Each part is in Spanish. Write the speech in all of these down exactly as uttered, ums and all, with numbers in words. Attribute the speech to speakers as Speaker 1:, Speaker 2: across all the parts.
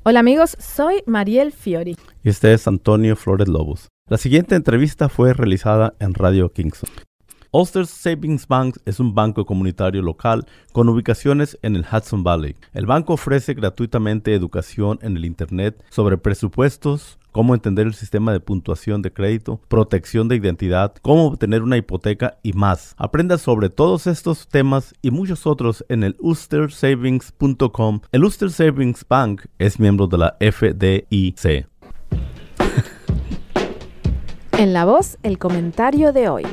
Speaker 1: Hola amigos, soy Mariel Fiori.
Speaker 2: Y este es Antonio Flores Lobos. La siguiente entrevista fue realizada en Radio Kingston. Ulster Savings Bank es un banco comunitario local con ubicaciones en el Hudson Valley. El banco ofrece gratuitamente educación en el Internet sobre presupuestos, cómo entender el sistema de puntuación de crédito, protección de identidad, cómo obtener una hipoteca y más. Aprenda sobre todos estos temas y muchos otros en el ulster savings punto com. El Ulster Savings Bank es miembro de la F D I C.
Speaker 1: En La Voz, el comentario de hoy.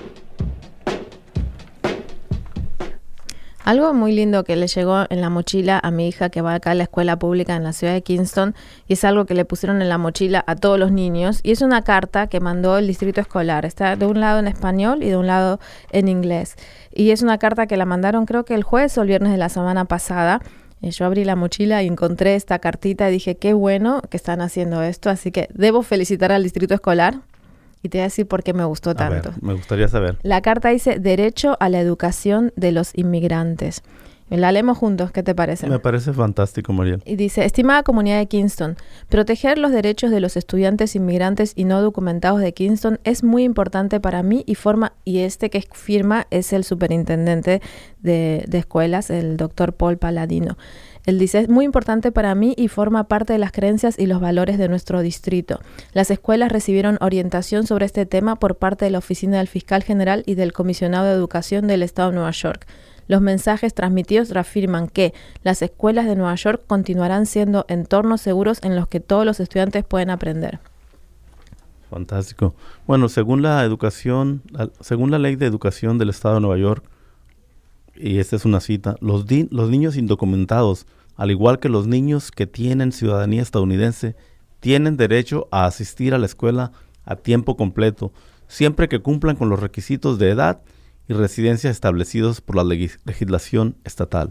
Speaker 1: Algo muy lindo que le llegó en la mochila a mi hija que va acá a la escuela pública en la ciudad de Kingston, y es algo que le pusieron en la mochila a todos los niños, y es una carta que mandó el distrito escolar. Está de un lado en español y de un lado en inglés. Y es una carta que la mandaron creo que el jueves o el viernes de la semana pasada. Yo abrí la mochila y encontré esta cartita y dije, qué bueno que están haciendo esto, así que debo felicitar al distrito escolar. Y te voy a decir por qué me gustó
Speaker 2: A
Speaker 1: tanto.
Speaker 2: ver, me gustaría saber.
Speaker 1: La carta dice Derecho a la educación de los inmigrantes. La leemos juntos, ¿qué te parece?
Speaker 2: Me parece fantástico, Mariel.
Speaker 1: Y dice, estimada comunidad de Kingston, proteger los derechos de los estudiantes inmigrantes y no documentados de Kingston es muy importante para mí y forma, y este que firma es el superintendente de, de escuelas, el doctor Paul Paladino. Él dice, es muy importante para mí y forma parte de las creencias y los valores de nuestro distrito. Las escuelas recibieron orientación sobre este tema por parte de la Oficina del Fiscal General y del Comisionado de Educación del Estado de Nueva York. Los mensajes transmitidos reafirman que las escuelas de Nueva York continuarán siendo entornos seguros en los que todos los estudiantes pueden aprender.
Speaker 2: Fantástico. Bueno, según la educación, según la Ley de Educación del Estado de Nueva York, y esta es una cita, los, di- los niños indocumentados, al igual que los niños que tienen ciudadanía estadounidense, tienen derecho a asistir a la escuela a tiempo completo, siempre que cumplan con los requisitos de edad y residencia establecidos por la legis- legislación estatal.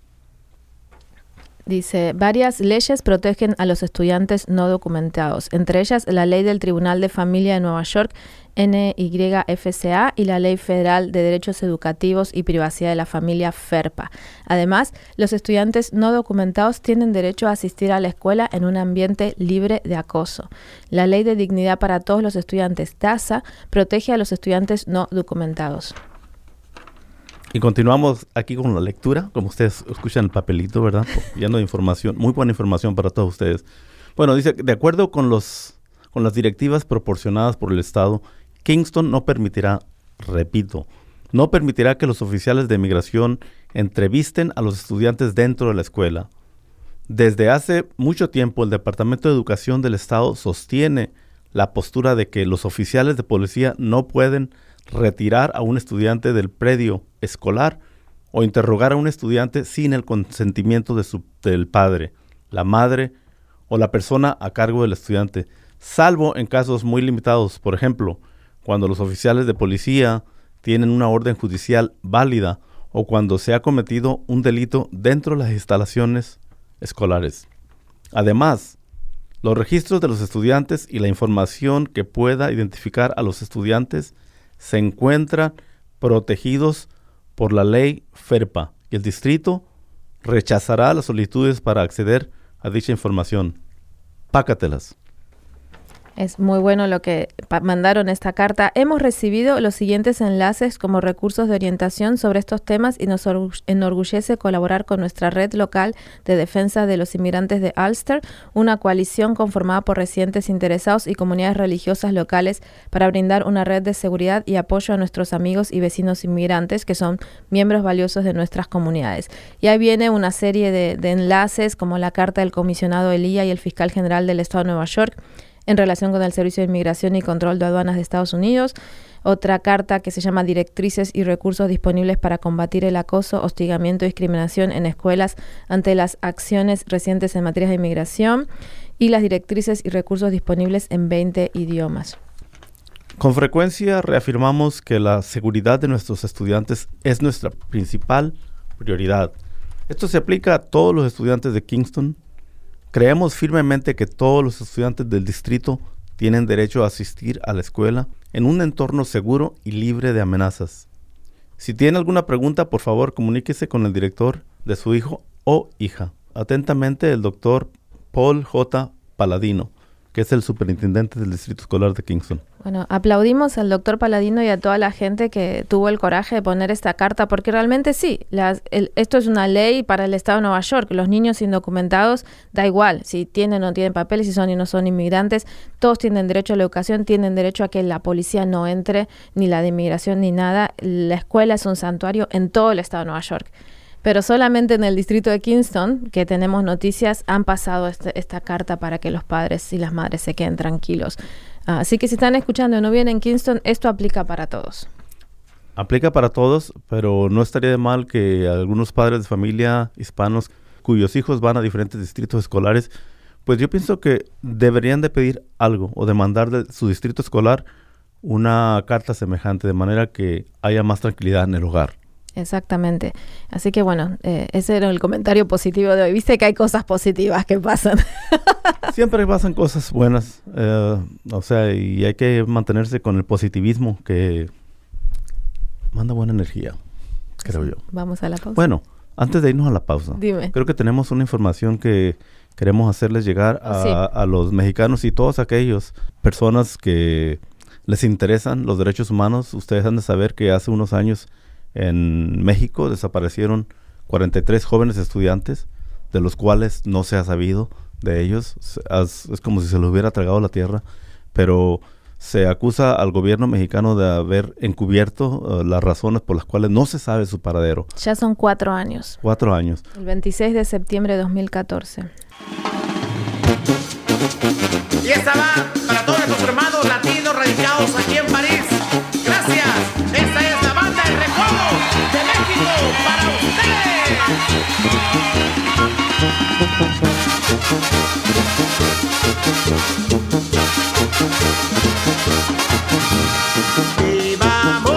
Speaker 1: Dice, varias leyes protegen a los estudiantes no documentados, entre ellas la Ley del Tribunal de Familia de Nueva York, N Y F C A, y la Ley Federal de Derechos Educativos y Privacidad de la Familia, FERPA. Además, los estudiantes no documentados tienen derecho a asistir a la escuela en un ambiente libre de acoso. La Ley de Dignidad para todos los estudiantes, DASA, protege a los estudiantes no documentados.
Speaker 2: Y continuamos aquí con la lectura, como ustedes escuchan el papelito, ¿verdad? Lleno de información, muy buena información para todos ustedes. Bueno, dice, de acuerdo con los con las directivas proporcionadas por el Estado, Kingston no permitirá, repito, no permitirá que los oficiales de migración entrevisten a los estudiantes dentro de la escuela. Desde hace mucho tiempo, el Departamento de Educación del Estado sostiene la postura de que los oficiales de policía no pueden retirar a un estudiante del predio escolar o interrogar a un estudiante sin el consentimiento de su, del padre, la madre o la persona a cargo del estudiante, salvo en casos muy limitados. Por ejemplo, cuando los oficiales de policía tienen una orden judicial válida o cuando se ha cometido un delito dentro de las instalaciones escolares. Además, los registros de los estudiantes y la información que pueda identificar a los estudiantes se encuentran protegidos por la ley FERPA y el distrito rechazará las solicitudes para acceder a dicha información. Pácatelas.
Speaker 1: Es muy bueno lo que pa- mandaron esta carta. Hemos recibido los siguientes enlaces como recursos de orientación sobre estos temas y nos orgu- enorgullece colaborar con nuestra red local de defensa de los inmigrantes de Ulster, una coalición conformada por residentes interesados y comunidades religiosas locales para brindar una red de seguridad y apoyo a nuestros amigos y vecinos inmigrantes que son miembros valiosos de nuestras comunidades. Y ahí viene una serie de, de enlaces como la carta del comisionado Elía y el fiscal general del Estado de Nueva York, en relación con el Servicio de Inmigración y Control de Aduanas de Estados Unidos, otra carta que se llama Directrices y recursos disponibles para combatir el acoso, hostigamiento y discriminación en escuelas ante las acciones recientes en materia de inmigración, y las directrices y recursos disponibles en veinte idiomas.
Speaker 2: Con frecuencia reafirmamos que la seguridad de nuestros estudiantes es nuestra principal prioridad. Esto se aplica a todos los estudiantes de Kingston. Creemos firmemente que todos los estudiantes del distrito tienen derecho a asistir a la escuela en un entorno seguro y libre de amenazas. Si tiene alguna pregunta, por favor, comuníquese con el director de su hijo o hija. Atentamente, el doctor Paul J. Paladino, que es el superintendente del Distrito Escolar de Kingston.
Speaker 1: Bueno, aplaudimos al doctor Paladino y a toda la gente que tuvo el coraje de poner esta carta, porque realmente sí, las, el, esto es una ley para el Estado de Nueva York. Los niños indocumentados, da igual si tienen o no tienen papeles, si son y no son inmigrantes, todos tienen derecho a la educación, tienen derecho a que la policía no entre, ni la de inmigración, ni nada. La escuela es un santuario en todo el Estado de Nueva York. Pero solamente en el distrito de Kingston, que tenemos noticias, han pasado este, esta carta para que los padres y las madres se queden tranquilos. Uh, así que si están escuchando y no vienen en Kingston, esto aplica para todos.
Speaker 2: Aplica para todos, pero no estaría de mal que algunos padres de familia hispanos cuyos hijos van a diferentes distritos escolares, pues yo pienso que deberían de pedir algo o demandar de su distrito escolar una carta semejante, de manera que haya más tranquilidad en el hogar.
Speaker 1: Exactamente. Así que bueno, eh, ese era el comentario positivo de hoy. Viste que hay cosas positivas que pasan.
Speaker 2: Siempre pasan cosas buenas, eh, o sea, y hay que mantenerse con el positivismo que manda buena energía, creo
Speaker 1: sí.
Speaker 2: yo.
Speaker 1: Vamos a la pausa.
Speaker 2: Bueno, antes de irnos a la pausa,
Speaker 1: Dime.
Speaker 2: Creo que tenemos una información que queremos hacerles llegar a,
Speaker 1: sí.
Speaker 2: a los mexicanos y todos aquellos personas que les interesan los derechos humanos. Ustedes han de saber que hace unos años en México desaparecieron cuarenta y tres jóvenes estudiantes, de los cuales no se ha sabido de ellos. Es, es como si se los hubiera tragado la tierra, pero se acusa al gobierno mexicano de haber encubierto uh, las razones por las cuales no se sabe su paradero.
Speaker 1: Ya son cuatro años.
Speaker 2: Cuatro años.
Speaker 1: El veintiséis de septiembre de dos mil catorce.
Speaker 3: Y esta va para todos nuestros hermanos latinos radicados aquí en París. Gracias. Esta es la banda El Recodo de México para ustedes. Y vamos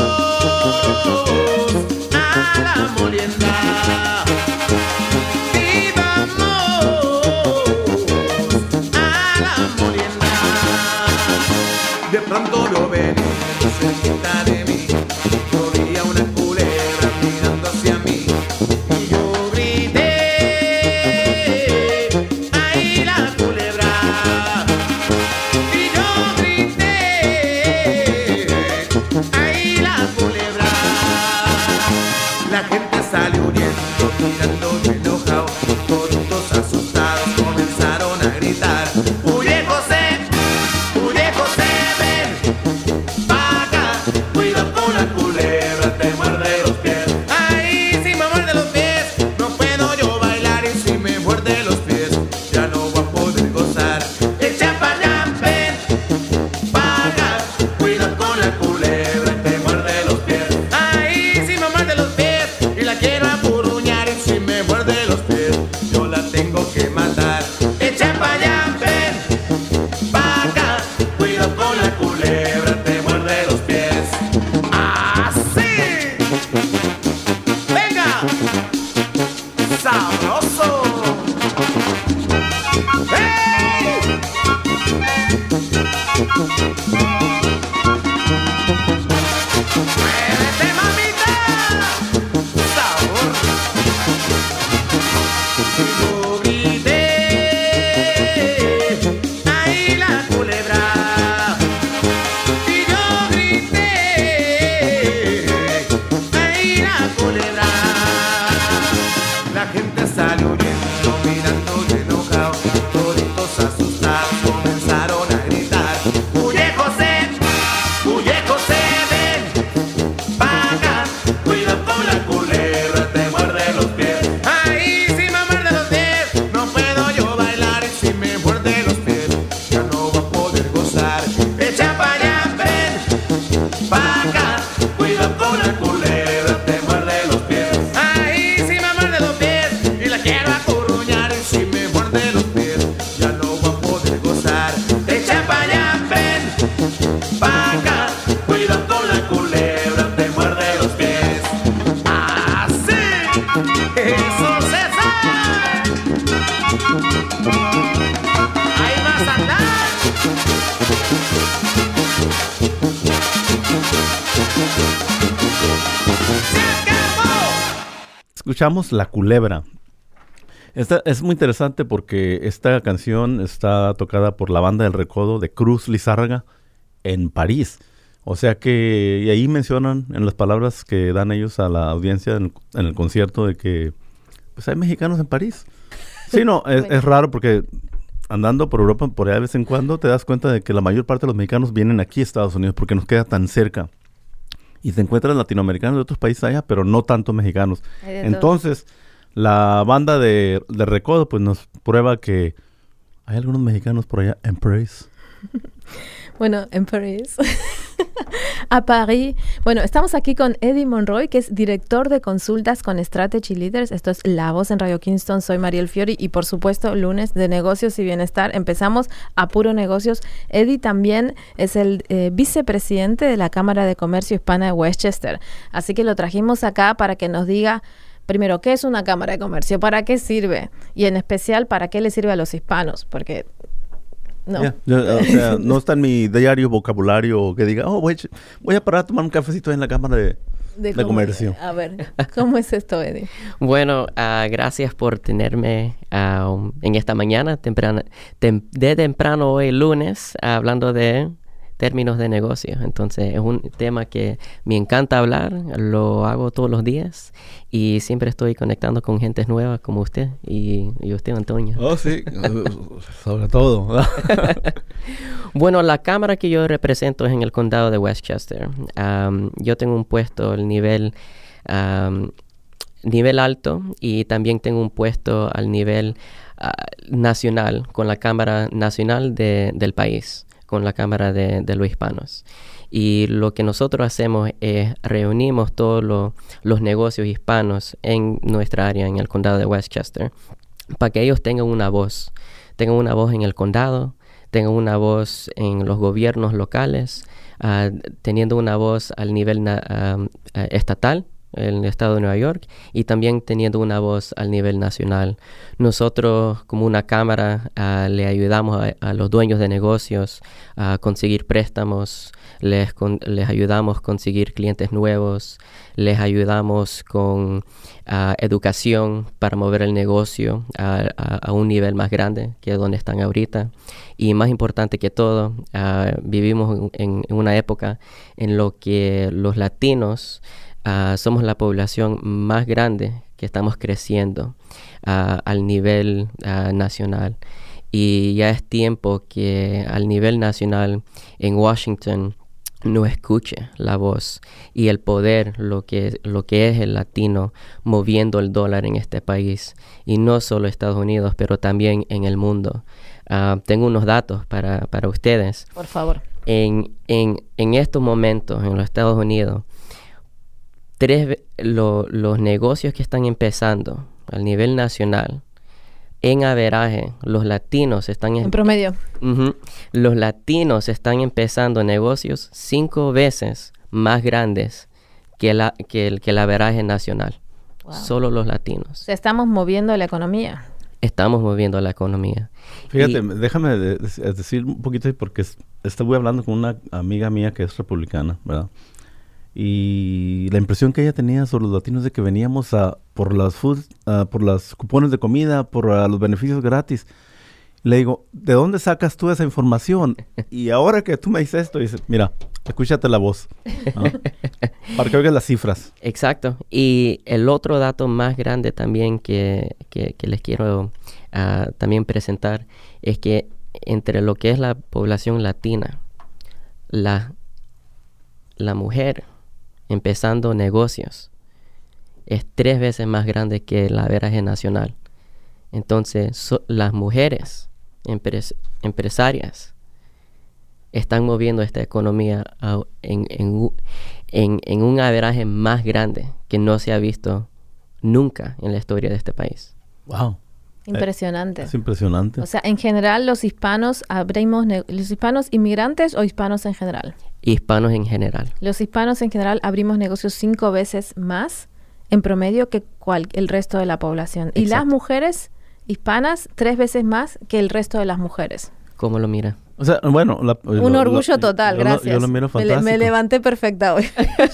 Speaker 3: a la molienda. Y vamos a la molienda. De pronto lo ven cerquita de mí. Yo vi a una culebra mirando hacia mí. Y yo grité, ¡ay, la culebra! Y yo grité, ¡ay, la culebra! La gente salió huyendo, mirando enojado. Todos asustados comenzaron a gritar. ¡Huye, José! ¡Huye, José! ¡Ven! ¡Paga! ¡Cuidado con la culebra! ¡Te muerde los pies! ¡Ay, si me muerde los pies! No puedo yo bailar y si me muerde los pies ya no voy a poder gozar. ¡Echa para allá! ¡Ven! ¡Paga! ¡Cuidado con la culebra! ¡Te muerde los pies! ¡Ay, si me muerde los pies! Y la quiero apurruñar y si me muerde los pies yo la tengo que matar. ¡Echa para allá! ¡Ven! ¡Paga! ¡Cuidado con la culebra! ¡Te muerde los pies! ¡Así! ¡Venga! ¡Sabroso! ¡Hey! ¡Muévete, mamita! ¡Sabor! Yo grité, ¡ay, la culebra! Y yo grité, ¡ay, la culebra! La gente salió huyendo, mirando enojado. Toditos asustados comenzaron a gritar. ¡Huye, José! ¡Huye, José! ¡Ven! ¡Paga! ¡Cuidado con la culebra! ¡Te muerde los pies! ¡Ay, si me muerde los pies! No puedo yo bailar y si me muerde los pies ya no voy a poder gozar. ¡Echa para allá! ¡Ven! ¡Paga! ¡Cuidado con la culebra! ¡Te muerde los pies! ¡Ay, si me muerde los pies! Y la quiero acurruñar y si me muerde los pies ya no voy a poder gozar. ¡Echa para allá! ¡Ven! ¡Paga! ¡Cuidado con la culebra! ¡Te muerde los pies! ¡Así! ¡Eso, César! ¡Ahí vas a andar! ¡Se acabó!
Speaker 2: Escuchamos La Culebra. Esta, es muy interesante porque esta canción está tocada por la banda del Recodo de Cruz Lizárraga en París. O sea que, y ahí mencionan en las palabras que dan ellos a la audiencia en, en el concierto de que pues hay mexicanos en París. Sí, no, es, es raro porque andando por Europa por allá de vez en cuando te das cuenta de que la mayor parte de los mexicanos vienen aquí a Estados Unidos porque nos queda tan cerca. Y se encuentran latinoamericanos de otros países allá, pero no tanto mexicanos. Entonces, la banda de, de Recodo pues nos prueba que hay algunos mexicanos por allá en París.
Speaker 1: Bueno, en París. A París. Bueno, estamos aquí con Eddie Monroy, que es director de consultas con Strategy Leaders. Esto es La Voz en Radio Kingston. Soy Mariel Fiori y, por supuesto, lunes de negocios y bienestar. Empezamos a puro negocios. Eddie también es el eh, vicepresidente de la Cámara de Comercio Hispana de Westchester. Así que lo trajimos acá para que nos diga, primero, ¿qué es una Cámara de Comercio? ¿Para qué sirve? Y en especial, ¿para qué le sirve a los hispanos? Porque... No.
Speaker 2: Yeah. Yo, o sea, no está en mi diario vocabulario que diga, oh, voy, voy a parar a tomar un cafecito en la Cámara de, de, de Comercio.
Speaker 1: A ver, ¿cómo es esto, Eddie?
Speaker 4: Bueno, uh, gracias por tenerme uh, en esta mañana, temprano, tem, de temprano hoy lunes, uh, hablando de términos de negocios. Entonces, es un tema que me encanta hablar, lo hago todos los días y siempre estoy conectando con gente nueva como usted y, y usted, Antonio.
Speaker 2: Oh, sí, sobre todo.
Speaker 4: Bueno, la cámara que yo represento es en el condado de Westchester. Um, yo tengo un puesto al nivel, um, nivel alto y también tengo un puesto al nivel uh, nacional, con la Cámara Nacional de, del país, con la Cámara de, de los Hispanos. Y lo que nosotros hacemos es reunimos todos lo, los negocios hispanos en nuestra área, en el condado de Westchester, para que ellos tengan una voz. Tengan una voz en el condado, tengan una voz en los gobiernos locales, uh, teniendo una voz al nivel na- uh, uh, estatal, en el estado de Nueva York, y también teniendo una voz al nivel nacional. Nosotros, como una cámara, uh, le ayudamos a, a los dueños de negocios a conseguir préstamos, les, con, les ayudamos a conseguir clientes nuevos, les ayudamos con uh, educación para mover el negocio a, a, a un nivel más grande que donde están ahorita. Y más importante que todo, uh, vivimos en, en una época en lo que los latinos Uh, somos la población más grande que estamos creciendo uh, al nivel uh, nacional. Y ya es tiempo que al nivel nacional en Washington no escuche la voz y el poder, lo que, lo que es el latino moviendo el dólar en este país. Y no solo Estados Unidos, pero también en el mundo. Uh, tengo unos datos para, para ustedes.
Speaker 1: Por favor.
Speaker 4: En, en, en estos momentos en los Estados Unidos, Tres, lo, los negocios que están empezando al nivel nacional, en averaje, los latinos están...
Speaker 1: En, en promedio.
Speaker 4: Uh-huh, los latinos están empezando negocios cinco veces más grandes que, la, que, el, que el averaje nacional. Wow. Solo los latinos.
Speaker 1: O sea, estamos moviendo la economía.
Speaker 4: Estamos moviendo la economía.
Speaker 2: Fíjate,
Speaker 4: y,
Speaker 2: déjame de, de, decir un poquito porque es, estuve hablando con una amiga mía que es republicana, ¿verdad? Y la impresión que ella tenía sobre los latinos de que veníamos a por las food, uh, por las cupones de comida, por uh, los beneficios gratis. Le digo, ¿de dónde sacas tú esa información? Y ahora que tú me dices esto, dices, mira, escúchate la voz, ¿no? Para que oigas las cifras.
Speaker 4: Exacto. Y el otro dato más grande también que, que, que les quiero uh, también presentar es que entre lo que es la población latina, la, la mujer empezando negocios es tres veces más grande que el averaje nacional. Entonces, so, las mujeres empres, empresarias están moviendo esta economía a, en, en, en, en un averaje más grande que no se ha visto nunca en la historia de este país.
Speaker 2: Wow.
Speaker 1: Impresionante.
Speaker 2: Es impresionante.
Speaker 1: O sea, en general, los hispanos abrimos, ¿los hispanos inmigrantes o hispanos en general?
Speaker 4: Hispanos en general.
Speaker 1: Los hispanos en general abrimos negocios cinco veces más en promedio que cual, el resto de la población. Exacto. Y las mujeres hispanas tres veces más que el resto de las mujeres.
Speaker 4: ¿Cómo lo mira?
Speaker 2: O sea, bueno, la,
Speaker 1: un
Speaker 2: lo,
Speaker 1: orgullo
Speaker 2: lo,
Speaker 1: total,
Speaker 2: yo
Speaker 1: gracias.
Speaker 2: Lo, yo lo miro
Speaker 1: me, le,
Speaker 2: fantástico.
Speaker 1: me levanté perfecta hoy.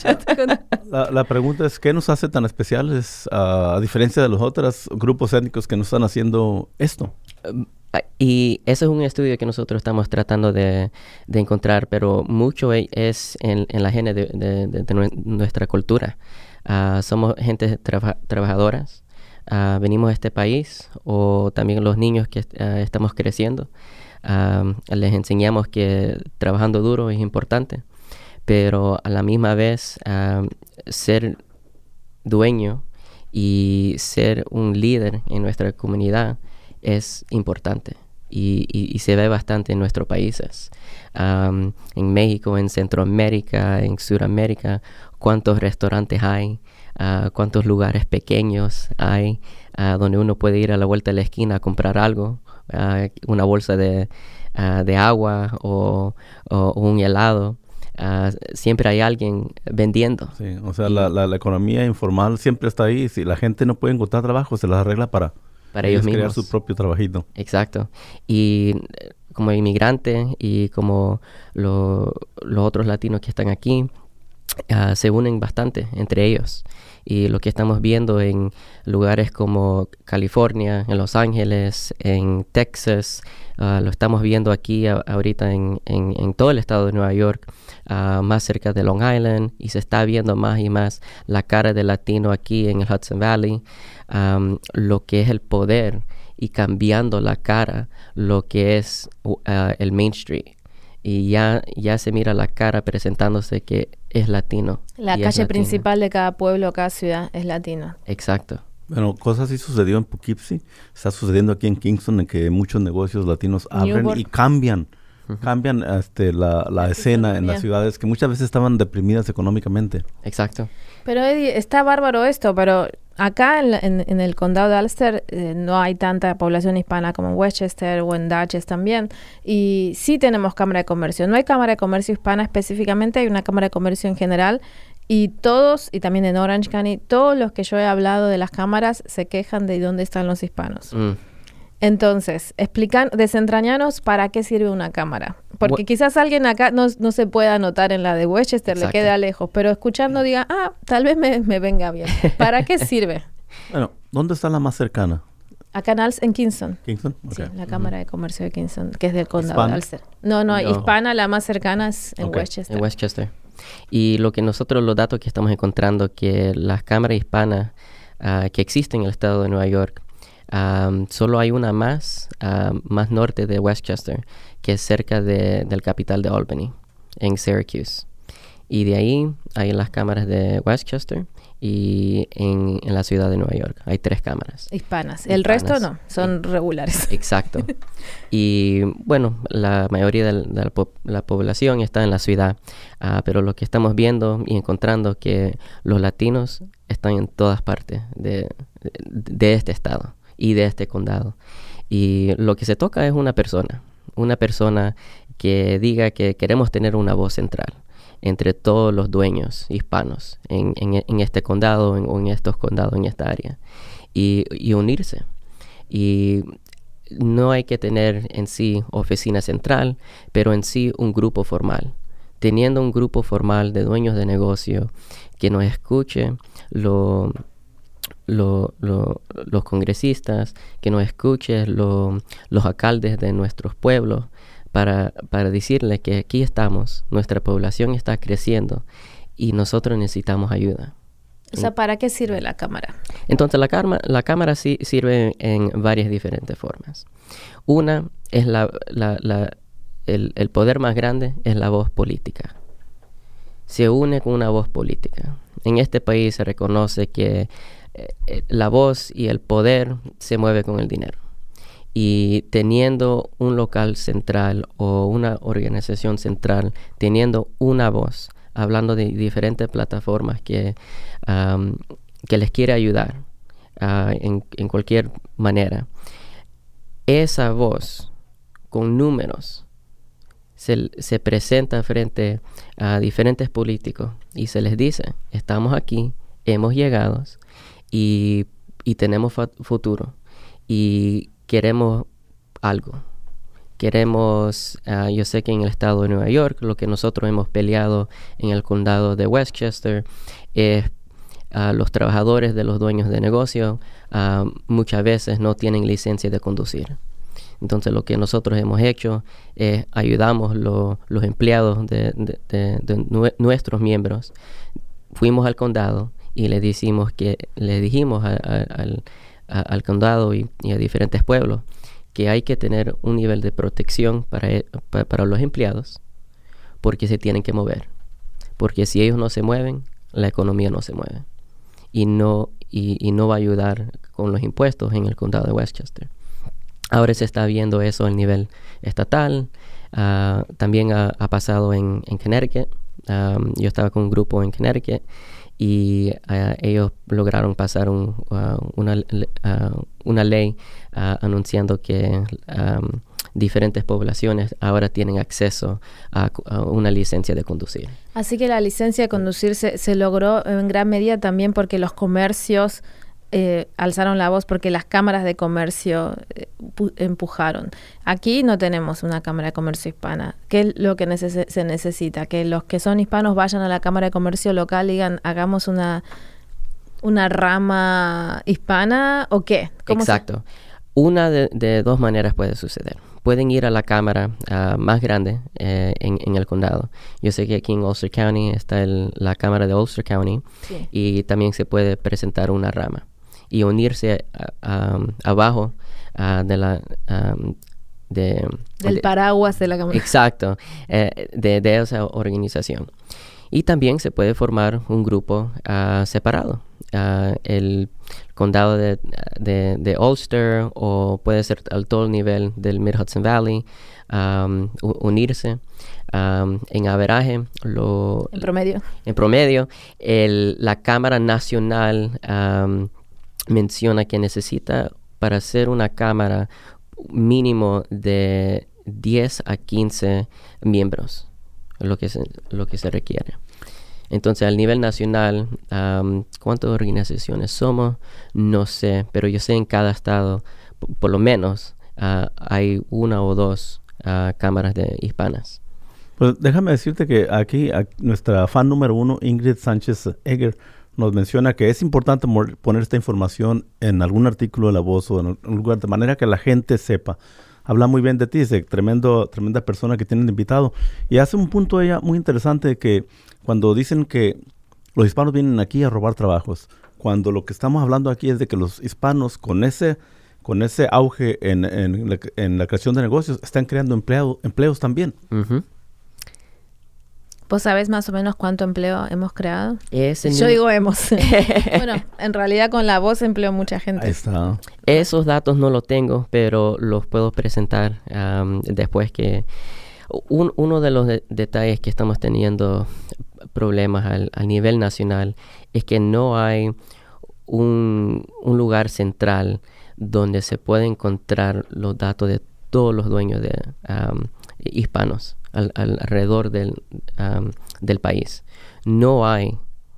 Speaker 2: la, la pregunta es, ¿qué nos hace tan especiales uh, a diferencia de los otros grupos étnicos que nos están haciendo esto?
Speaker 4: Um, y ese es un estudio que nosotros estamos tratando de, de encontrar, pero mucho es en, en la gene de, de, de, de nuestra cultura. Uh, somos gente traba, trabajadoras, uh, venimos a este país, o también los niños que uh, estamos creciendo. Um, les enseñamos que trabajando duro es importante, pero a la misma vez um, ser dueño y ser un líder en nuestra comunidad es importante y, y, y se ve bastante en nuestros países. Um, en México, en Centroamérica, en Sudamérica, cuántos restaurantes hay, uh, cuántos lugares pequeños hay uh, donde uno puede ir a la vuelta de la esquina a comprar algo. Uh, una bolsa de, uh, de agua o, o un helado. Uh, siempre hay alguien vendiendo.
Speaker 2: Sí, o sea, la, la, la economía informal siempre está ahí. Si la gente no puede encontrar trabajo, se las arregla para,
Speaker 4: para ellos mismos.
Speaker 2: Crear su propio trabajito.
Speaker 4: Exacto. Y como inmigrante y como lo, los otros latinos que están aquí, uh, se unen bastante entre ellos. Y lo que estamos viendo en lugares como California, en Los Ángeles, en Texas, uh, lo estamos viendo aquí a, ahorita en, en, en todo el estado de Nueva York, uh, más cerca de Long Island, y se está viendo más y más la cara del latino aquí en el Hudson Valley, um, lo que es el poder y cambiando la cara, lo que es uh, el Main Street. Y ya, ya se mira la cara presentándose que es latino.
Speaker 1: La calle principal de cada pueblo, cada ciudad es latino.
Speaker 4: Exacto.
Speaker 2: Bueno, cosas así sucedió en Poughkeepsie, está sucediendo aquí en Kingston, en que muchos negocios latinos abren
Speaker 1: Newport.
Speaker 2: y cambian, uh-huh. cambian este, la, la, la escena en las ciudades que muchas veces estaban deprimidas económicamente.
Speaker 4: Exacto.
Speaker 1: Pero Eddie, está bárbaro esto, pero acá en, en, en el condado de Ulster eh, no hay tanta población hispana como en Westchester o en Dutchess también, y sí tenemos cámara de comercio. No hay cámara de comercio hispana específicamente, hay una cámara de comercio en general, y todos, y también en Orange County, todos los que yo he hablado de las cámaras se quejan de dónde están los hispanos. Mm. Entonces, explican, desentrañanos para qué sirve una cámara. Porque What? quizás alguien acá no, no se pueda anotar en la de Westchester, Exacto. le queda lejos, pero escuchando diga, ah, tal vez me, me venga bien. ¿Para qué sirve?
Speaker 2: Bueno, ¿dónde está la más cercana?
Speaker 1: Acá en, en Kingston.
Speaker 2: ¿Kingston? Okay.
Speaker 1: Sí, la Cámara uh-huh. de Comercio de Kingston, que es del condado
Speaker 2: ¿Hispana?
Speaker 1: de Ulster. No, no,
Speaker 4: no,
Speaker 1: hispana, la más cercana es en
Speaker 2: okay.
Speaker 1: Westchester.
Speaker 4: En Westchester. Y lo que nosotros, los datos que estamos encontrando, que las cámaras hispanas uh, que existen en el estado de Nueva York, Um, solo hay una más, uh, más norte de Westchester, que es cerca de, del capital de Albany, en Syracuse. Y de ahí hay las cámaras de Westchester y en, en la ciudad de Nueva York. Hay tres cámaras.
Speaker 1: Hispanas. El Hispanas. resto no, son regulares.
Speaker 4: Exacto. Y bueno, la mayoría de la, de la, po- la población está en la ciudad, uh, pero lo que estamos viendo y encontrando que los latinos están en todas partes de, de, de este estado y de este condado. Y lo que se toca es una persona, una persona que diga que queremos tener una voz central entre todos los dueños hispanos en, en, en este condado en, o en estos condados, en esta área, y, y unirse. Y no hay que tener en sí oficina central, pero en sí un grupo formal. Teniendo un grupo formal de dueños de negocio que nos escuche lo... Lo, lo, los congresistas, que nos escuchen lo, los alcaldes de nuestros pueblos para, para decirles que aquí estamos, nuestra población está creciendo y nosotros necesitamos ayuda.
Speaker 1: O sea, ¿para qué sirve la cámara?
Speaker 4: Entonces la, cámara, la cámara sí sirve en varias diferentes formas. Una es la, la, la, el, el poder más grande es la voz política. Se une con una voz política. En este país se reconoce que Eh, la voz y el poder se mueve con el dinero, y teniendo un local central o una organización central, teniendo una voz, hablando de diferentes plataformas que, um, que les quiere ayudar uh, en, en cualquier manera, esa voz con números se, se presenta frente a diferentes políticos y se les dice, estamos aquí, hemos llegado Y, y tenemos fa- futuro y queremos algo. queremos, uh, yo sé que en el estado de Nueva York, lo que nosotros hemos peleado en el condado de Westchester es uh, los trabajadores de los dueños de negocio uh, muchas veces no tienen licencia de conducir. Entonces lo que nosotros hemos hecho es ayudamos lo, los empleados de, de, de, de nue- nuestros miembros. Fuimos al condado y le dijimos que le dijimos a, a, al, a, al condado y, y a diferentes pueblos que hay que tener un nivel de protección para, para, para los empleados porque se tienen que mover. Porque si ellos no se mueven, la economía no se mueve. Y no, y, y no va a ayudar con los impuestos en el condado de Westchester. Ahora se está viendo eso a nivel estatal. Uh, también ha, ha pasado en, en Connecticut. Um, yo estaba con un grupo en Connecticut y uh, ellos lograron pasar un, uh, una, uh, una ley uh, anunciando que um, diferentes poblaciones ahora tienen acceso a, a una licencia de conducir.
Speaker 1: Así que la licencia de conducir se, se logró en gran medida también porque los comercios Eh, alzaron la voz, porque las cámaras de comercio eh, pu- empujaron. Aquí no tenemos una cámara de comercio hispana. ¿Qué es lo que neces- se necesita? Que los que son hispanos vayan a la cámara de comercio local y digan, hagamos una, una rama hispana, ¿o qué? ¿Cómo
Speaker 4: Exacto. Se... Una de, de dos maneras puede suceder. Pueden ir a la cámara uh, más grande eh, en, en el condado. Yo sé que aquí en Ulster County está el, la cámara de Ulster County, sí. Y también se puede presentar una rama y unirse uh, um, abajo uh, de la um, de,
Speaker 1: del
Speaker 4: de,
Speaker 1: paraguas de la cámara.
Speaker 4: Exacto, eh, de, de esa organización. Y también se puede formar un grupo uh, separado. Uh, el condado de, de, de Ulster, o puede ser al todo el nivel del Mid-Hudson Valley, um, unirse. Um, en averaje, lo,
Speaker 1: en promedio,
Speaker 4: en promedio el, la Cámara Nacional um, menciona que necesita para hacer una cámara mínimo de diez a quince miembros, lo que se, lo que se requiere. Entonces, al nivel nacional, um, ¿cuántas organizaciones somos? No sé, pero yo sé en cada estado, p- por lo menos, uh, hay una o dos uh, cámaras de hispanas.
Speaker 2: Pues déjame decirte que aquí, aquí nuestra fan número uno, Ingrid Sánchez Egger, nos menciona que es importante mor- poner esta información en algún artículo de La Voz o en algún lugar, de manera que la gente sepa. Habla muy bien de ti, dice, tremendo, tremenda persona que tienen de invitado. Y hace un punto ella muy interesante, que cuando dicen que los hispanos vienen aquí a robar trabajos, cuando lo que estamos hablando aquí es de que los hispanos con ese, con ese auge en, en, la, en la creación de negocios están creando empleo, empleos también.
Speaker 4: Uh-huh.
Speaker 1: ¿Vos sabés más o menos cuánto empleo hemos creado?
Speaker 4: Ese
Speaker 1: Yo digo hemos. Bueno, en realidad con La Voz empleó mucha gente.
Speaker 2: Ahí está.
Speaker 4: Esos datos no los tengo, pero los puedo presentar um, después que... Un, uno de los de- detalles que estamos teniendo problemas al, al nivel nacional es que no hay un, un lugar central donde se puede encontrar los datos de todos los dueños de um, hispanos al, al, alrededor del, um, del país. No hay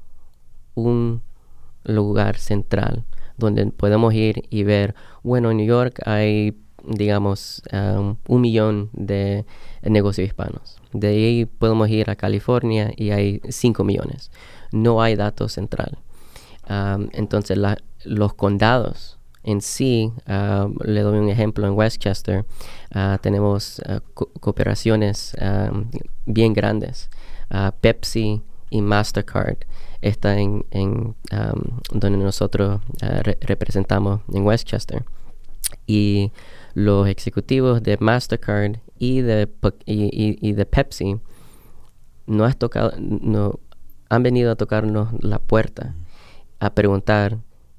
Speaker 4: un lugar central donde podemos ir y ver, bueno, en New York hay, digamos, um, un millón de negocios hispanos. De ahí podemos ir a California y hay cinco millones. No hay datos central. Um, entonces, la, los condados en sí, uh, le doy un ejemplo, en Westchester uh, tenemos uh, co- cooperaciones um, bien grandes. Uh, Pepsi y Mastercard está en, en um, donde nosotros uh, re- representamos en Westchester. Y los ejecutivos de Mastercard y de, y, y, y de Pepsi no, has tocado, no han venido a tocarnos la puerta a preguntar,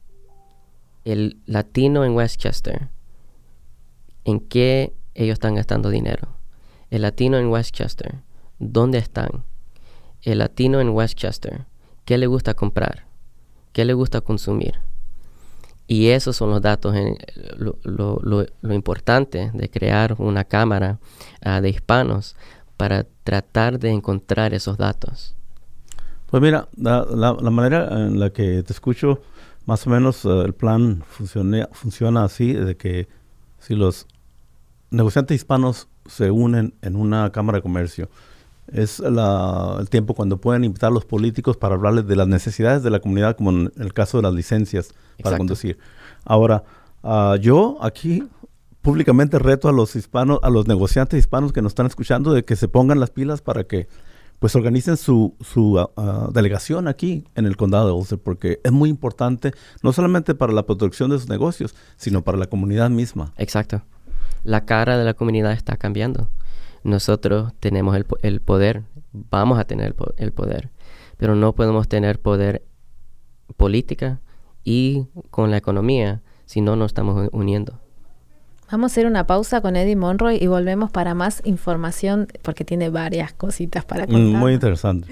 Speaker 4: el latino en Westchester, ¿en qué ellos están gastando dinero? El latino en Westchester, ¿dónde están? El latino en Westchester, ¿qué le gusta comprar? ¿Qué le gusta consumir? Y esos son los datos, en, lo, lo, lo, lo importante de crear una cámara uh, de hispanos para tratar de encontrar esos datos.
Speaker 2: Pues mira, la, la, la manera en la que te escucho, más o menos uh, el plan funciona, funciona así, de que si los negociantes hispanos se unen en una Cámara de Comercio, es la, el tiempo cuando pueden invitar a los políticos para hablarles de las necesidades de la comunidad, como en el caso de las licencias para
Speaker 4: Exacto.
Speaker 2: conducir. Ahora, uh, yo aquí públicamente reto a los hispanos, a los negociantes hispanos que nos están escuchando, de que se pongan las pilas para que pues organicen su, su uh, uh, delegación aquí en el condado de Ulster, porque es muy importante, no solamente para la protección de sus negocios, sino para la comunidad misma.
Speaker 4: Exacto. La cara de la comunidad está cambiando. Nosotros tenemos el, el poder, vamos a tener el, po- el poder, pero no podemos tener poder política y con la economía si no nos estamos uniendo.
Speaker 1: Vamos a hacer una pausa con Eddie Monroy y volvemos para más información porque tiene varias cositas para contar.
Speaker 2: Mm, muy interesante.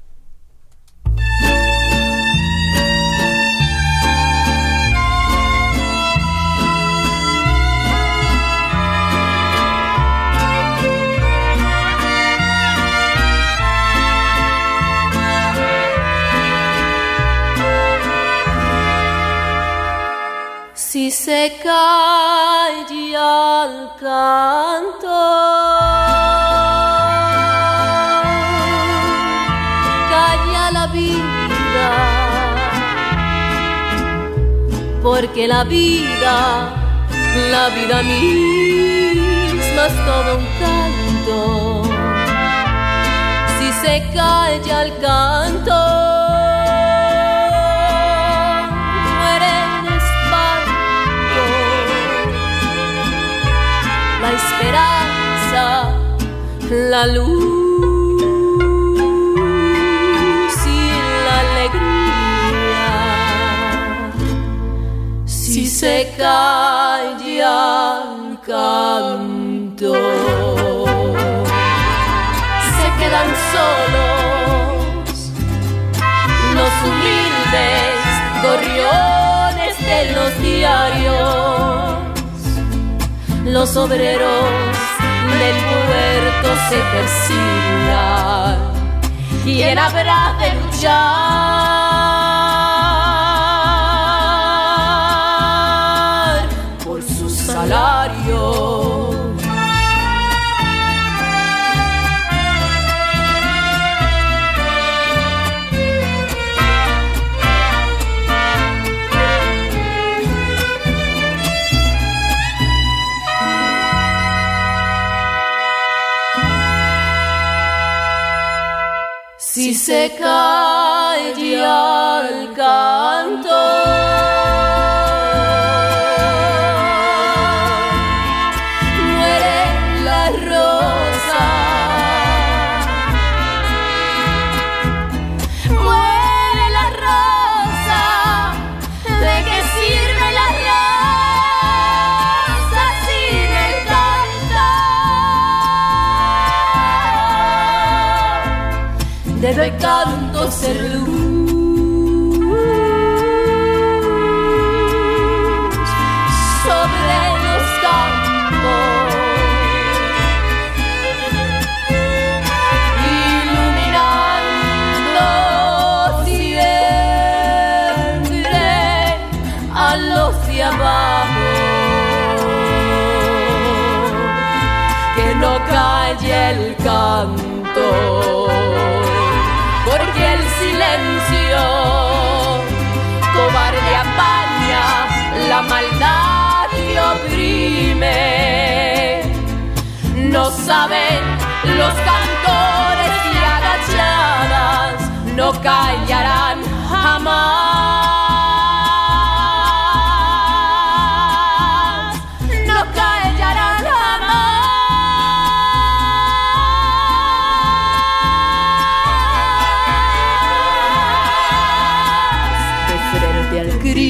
Speaker 5: Si se calla el canto, calla la vida, porque la vida, la vida misma es todo un canto. Si se calla el canto, la esperanza, la luz y la alegría. Si se calla el canto, se quedan solos los humildes gorriones de los diarios. Los obreros del puerto se persignan. ¿Quién habrá de luchar por su salario? Si se calla el canto, muere la rosa, muere la rosa. ¿De qué sirve la rosa sin el canto? Debe canto ser luz sobre los campos, iluminando siempre a los de abajo. Que no calle el canto, porque el silencio cobarde apaña la maldad y oprime. No saben los cantores y agachadas, no callarán jamás, no callarán jamás. Al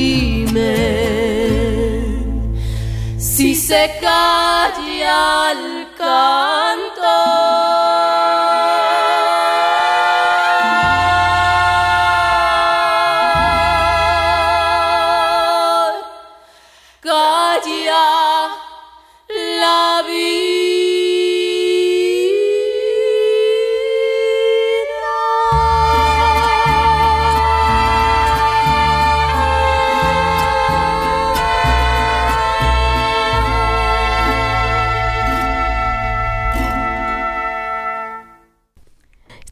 Speaker 5: crimen, si se calla el canto, calla la vida.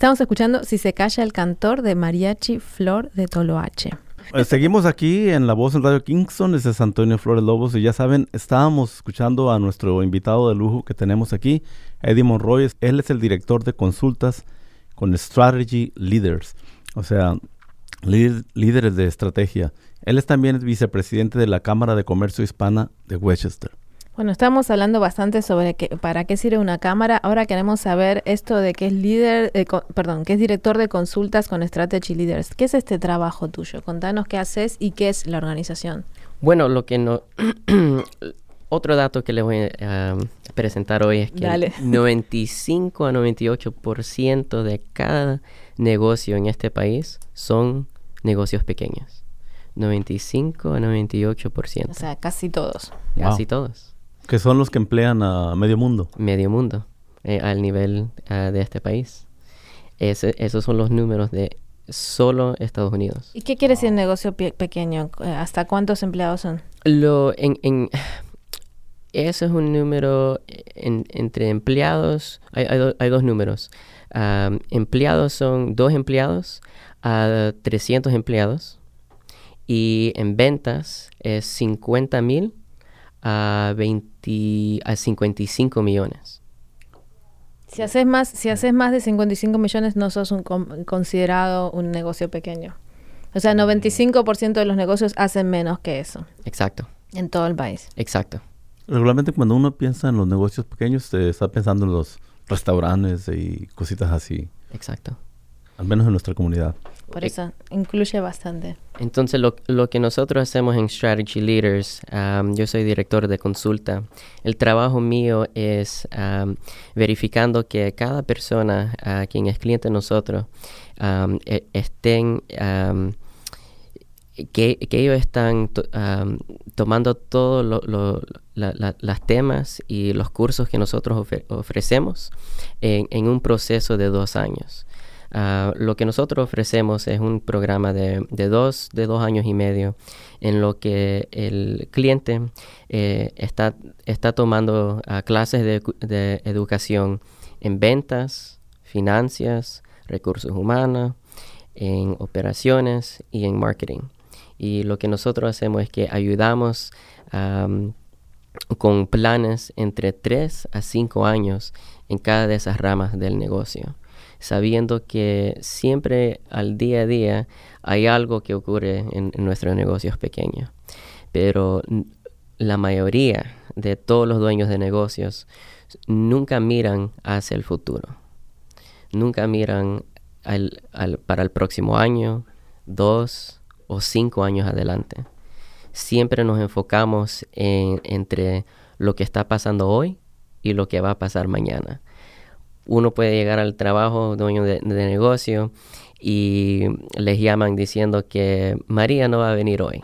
Speaker 1: Estamos escuchando Si se calla el cantor de Mariachi Flor de Toloache.
Speaker 2: Eh, Seguimos aquí en La Voz en Radio Kingston, desde San Antonio Flores Lobos, y ya saben, estábamos escuchando a nuestro invitado de lujo que tenemos aquí, Eddie Monroy. Él es el director de consultas con Strategy Leaders, o sea, líder- líderes de estrategia. Él es también vicepresidente de la Cámara de Comercio Hispana de Westchester.
Speaker 1: Bueno, estamos hablando bastante sobre que, para qué sirve una cámara. Ahora queremos saber esto de que es líder, eh, co- perdón, que es director de consultas con Strategy Leaders. ¿Qué es este trabajo tuyo? Contanos qué haces y qué es la organización.
Speaker 4: Bueno, lo que no... Otro dato que les voy a um, presentar hoy es que
Speaker 1: Dale.
Speaker 4: noventa y cinco a noventa y ocho por ciento de cada negocio en este país son negocios pequeños. noventa y cinco a noventa y ocho por ciento.
Speaker 1: O sea, casi todos.
Speaker 4: Casi
Speaker 2: Wow.
Speaker 4: todos.
Speaker 2: Que son los que emplean a medio mundo.
Speaker 4: Medio mundo eh, al nivel uh, de este país. Ese- esos son los números de solo Estados Unidos.
Speaker 1: ¿Y qué quiere decir negocio pe- pequeño? Eh, ¿Hasta cuántos empleados son?
Speaker 4: Lo, en, en, ese es un número en- entre empleados. Hay, hay, do- hay dos números. Um, empleados son dos empleados a trescientos empleados. Y en ventas es cincuenta mil a, veinte, a cincuenta y cinco millones.
Speaker 1: Si haces más, si haces más de cincuenta y cinco millones, no sos un com- considerado un negocio pequeño. O sea, noventa y cinco por ciento de los negocios hacen menos que eso
Speaker 4: Exacto,
Speaker 1: en todo el país.
Speaker 4: exacto.
Speaker 2: Regularmente cuando uno piensa en los negocios pequeños, eh, está pensando en los restaurantes y cositas así,
Speaker 4: Exacto.
Speaker 2: al menos en nuestra comunidad.
Speaker 1: Por
Speaker 4: Eh,
Speaker 1: eso incluye bastante.
Speaker 4: Entonces, lo, lo que nosotros hacemos en Strategy Leaders, um, yo soy director de consulta. El trabajo mío es um, verificando que cada persona, uh, quien es cliente de nosotros, um, e- estén, um, que, que ellos están to- um, tomando todos lo, lo- la- la- las temas y los cursos que nosotros ofre- ofrecemos en, en un proceso de dos años. Uh, lo que nosotros ofrecemos es un programa de, de, dos, de dos años y medio en lo que el cliente eh, está, está tomando uh, clases de, ecu- de educación en ventas, finanzas, recursos humanos, en operaciones y en marketing. Y lo que nosotros hacemos es que ayudamos um, con planes entre tres a cinco años en cada de esas ramas del negocio, sabiendo que siempre al día a día hay algo que ocurre en, en nuestros negocios pequeños. Pero n- la mayoría de todos los dueños de negocios nunca miran hacia el futuro. Nunca miran al, al- para el próximo año, dos o cinco años adelante. Siempre nos enfocamos en, entre lo que está pasando hoy y lo que va a pasar mañana. Uno puede llegar al trabajo, dueño de, de negocio, y les llaman diciendo que María no va a venir hoy.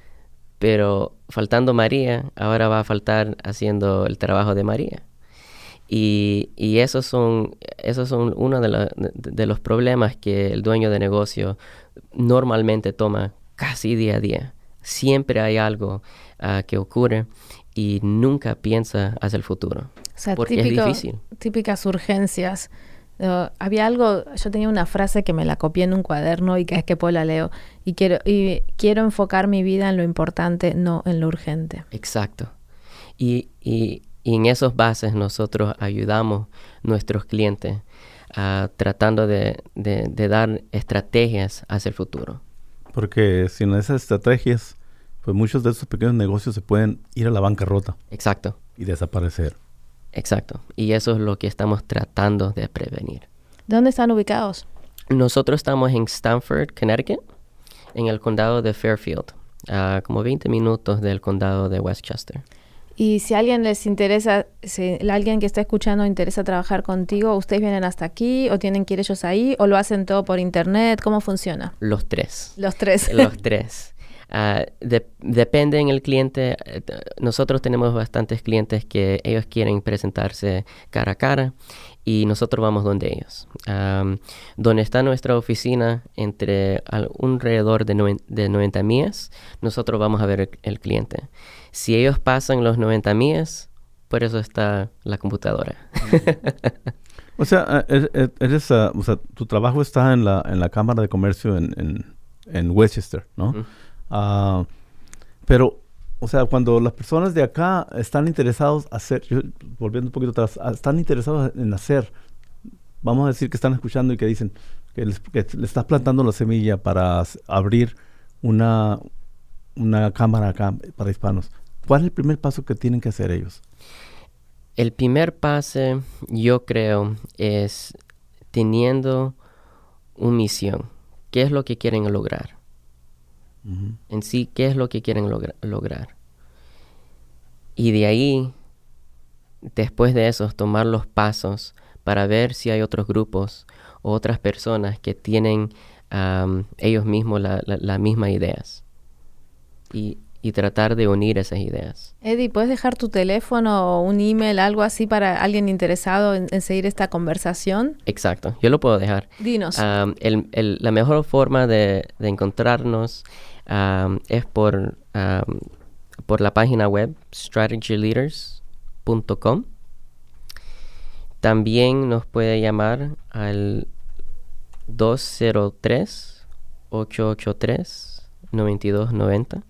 Speaker 4: Pero faltando María, ahora va a faltar haciendo el trabajo de María. Y, y esos son, esos son uno de, la- de- de los problemas que el dueño de negocio normalmente toma casi día a día. Siempre hay algo uh, que ocurre y nunca piensa hacia el futuro.
Speaker 1: O sea,
Speaker 4: porque
Speaker 1: típico-
Speaker 4: es difícil.
Speaker 1: típicas urgencias. Uh, había algo, yo tenía una frase que me la copié en un cuaderno y que es que pues la leo. Y quiero, y quiero enfocar mi vida en lo importante, no en lo urgente.
Speaker 4: Exacto. Y, y, y en esas bases nosotros ayudamos a nuestros clientes uh, tratando de, de, de dar estrategias hacia el futuro.
Speaker 2: Porque sin esas estrategias, pues muchos de esos pequeños negocios se pueden ir a la bancarrota
Speaker 4: Exacto,
Speaker 2: y desaparecer.
Speaker 4: exacto. Y eso es lo que estamos tratando de prevenir.
Speaker 1: ¿Dónde están ubicados?
Speaker 4: Nosotros estamos en Stamford, Connecticut, en el condado de Fairfield, a como veinte minutos del condado de Westchester.
Speaker 1: Y si alguien les interesa, si alguien que está escuchando interesa trabajar contigo, ¿ustedes vienen hasta aquí o tienen que ir ellos ahí o lo hacen todo por internet? ¿Cómo funciona?
Speaker 4: Los tres.
Speaker 1: Los tres.
Speaker 4: Los tres. Ah, de- depende en el cliente. eh, t- Nosotros tenemos bastantes clientes que ellos quieren presentarse cara a cara y nosotros vamos donde ellos. Am, donde está nuestra oficina, entre al- un alrededor de, noven- de noventa millas, nosotros vamos a ver el, el cliente. Si ellos pasan los noventa millas, por eso está la computadora.
Speaker 2: O sea, eres, eres, uh, o sea, tu trabajo está en la, en la Cámara de Comercio en, en, en Westchester, ¿no?
Speaker 4: Mm.
Speaker 2: Uh, pero, o sea, cuando las personas de acá están interesados en hacer, yo, volviendo un poquito atrás, están interesados en hacer, vamos a decir que están escuchando y que dicen que les, que le estás plantando la semilla para abrir una, una cámara acá para hispanos. ¿Cuál es el primer paso que tienen que hacer ellos?
Speaker 4: El primer paso, yo creo, es teniendo una misión. ¿Qué es lo que quieren lograr?
Speaker 2: Uh-huh.
Speaker 4: En sí, ¿qué es lo que quieren logra- lograr? Y de ahí, después de eso, tomar los pasos para ver si hay otros grupos o otras personas que tienen um, ellos mismos las la, la mismas ideas. Y, y tratar de unir esas ideas.
Speaker 1: Eddie, ¿puedes dejar tu teléfono o un email, algo así para alguien interesado en, en seguir esta conversación?
Speaker 4: Exacto, yo lo puedo dejar.
Speaker 1: Dinos.
Speaker 4: Um, el, el, la mejor forma de, de encontrarnos um, es por, um, por la página web strategy leaders punto com. También nos puede llamar al dos cero tres, ocho ocho tres, nueve dos nueve cero.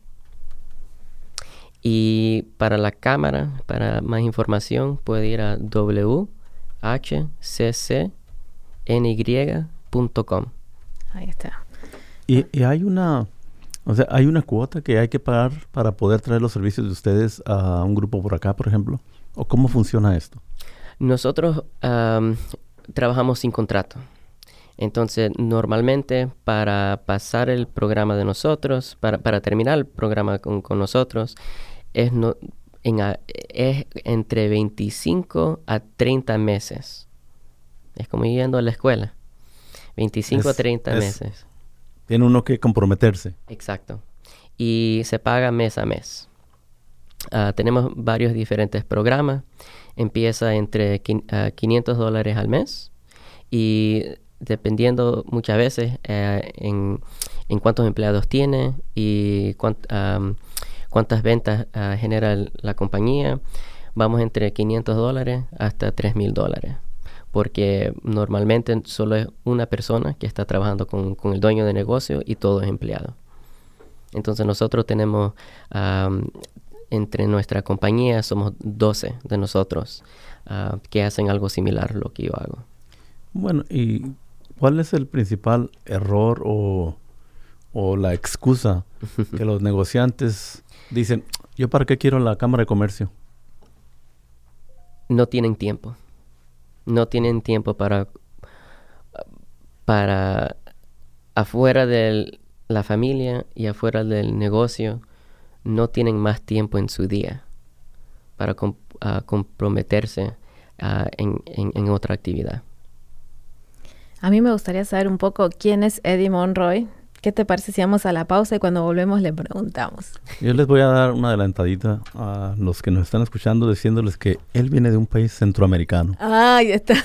Speaker 4: Y para la cámara, para más información, puede ir a w h c c n y punto com.
Speaker 1: Ahí está.
Speaker 2: Y, y hay una, o sea, hay una cuota que hay que pagar para poder traer los servicios de ustedes a un grupo por acá, por ejemplo. ¿O cómo funciona esto?
Speaker 4: Nosotros um, trabajamos sin contrato. Entonces, normalmente para pasar el programa de nosotros, para, para terminar el programa con, con nosotros, es, no, en a, es entre veinticinco a treinta meses. Es como yendo a la escuela. veinticinco
Speaker 2: Es-
Speaker 4: a treinta
Speaker 2: es-
Speaker 4: meses.
Speaker 2: Tiene uno que comprometerse.
Speaker 4: Exacto. Y se paga mes a mes. Ah, tenemos varios diferentes programas. Empieza entre quin- ah, quinientos dólares al mes. Y dependiendo muchas veces eh, en, en cuántos empleados tiene y cuánt- am, cuántas ventas ah, genera el- la compañía, vamos entre quinientos dólares hasta tres mil dólares. Porque normalmente solo es una persona que está trabajando con, con el dueño de negocio y todo es empleado. Entonces nosotros tenemos, am, entre nuestra compañía somos doce de nosotros ah, que hacen algo similar a lo que yo hago.
Speaker 2: Bueno, ¿y cuál es el principal error o, o la excusa que los negociantes dicen, yo para qué quiero la Cámara de Comercio?
Speaker 4: No tienen tiempo. No tienen tiempo para, para afuera de la familia y afuera del negocio, no tienen más tiempo en su día para com- ah, comprometerse ah, en, en, en otra actividad.
Speaker 1: A mí me gustaría saber un poco quién es Eddie Monroy. ¿Qué te parece si vamos a la pausa y cuando volvemos le preguntamos?
Speaker 2: Yo les voy a dar una adelantadita a los que nos están escuchando diciéndoles que él viene de un país centroamericano.
Speaker 1: Ah, ya está.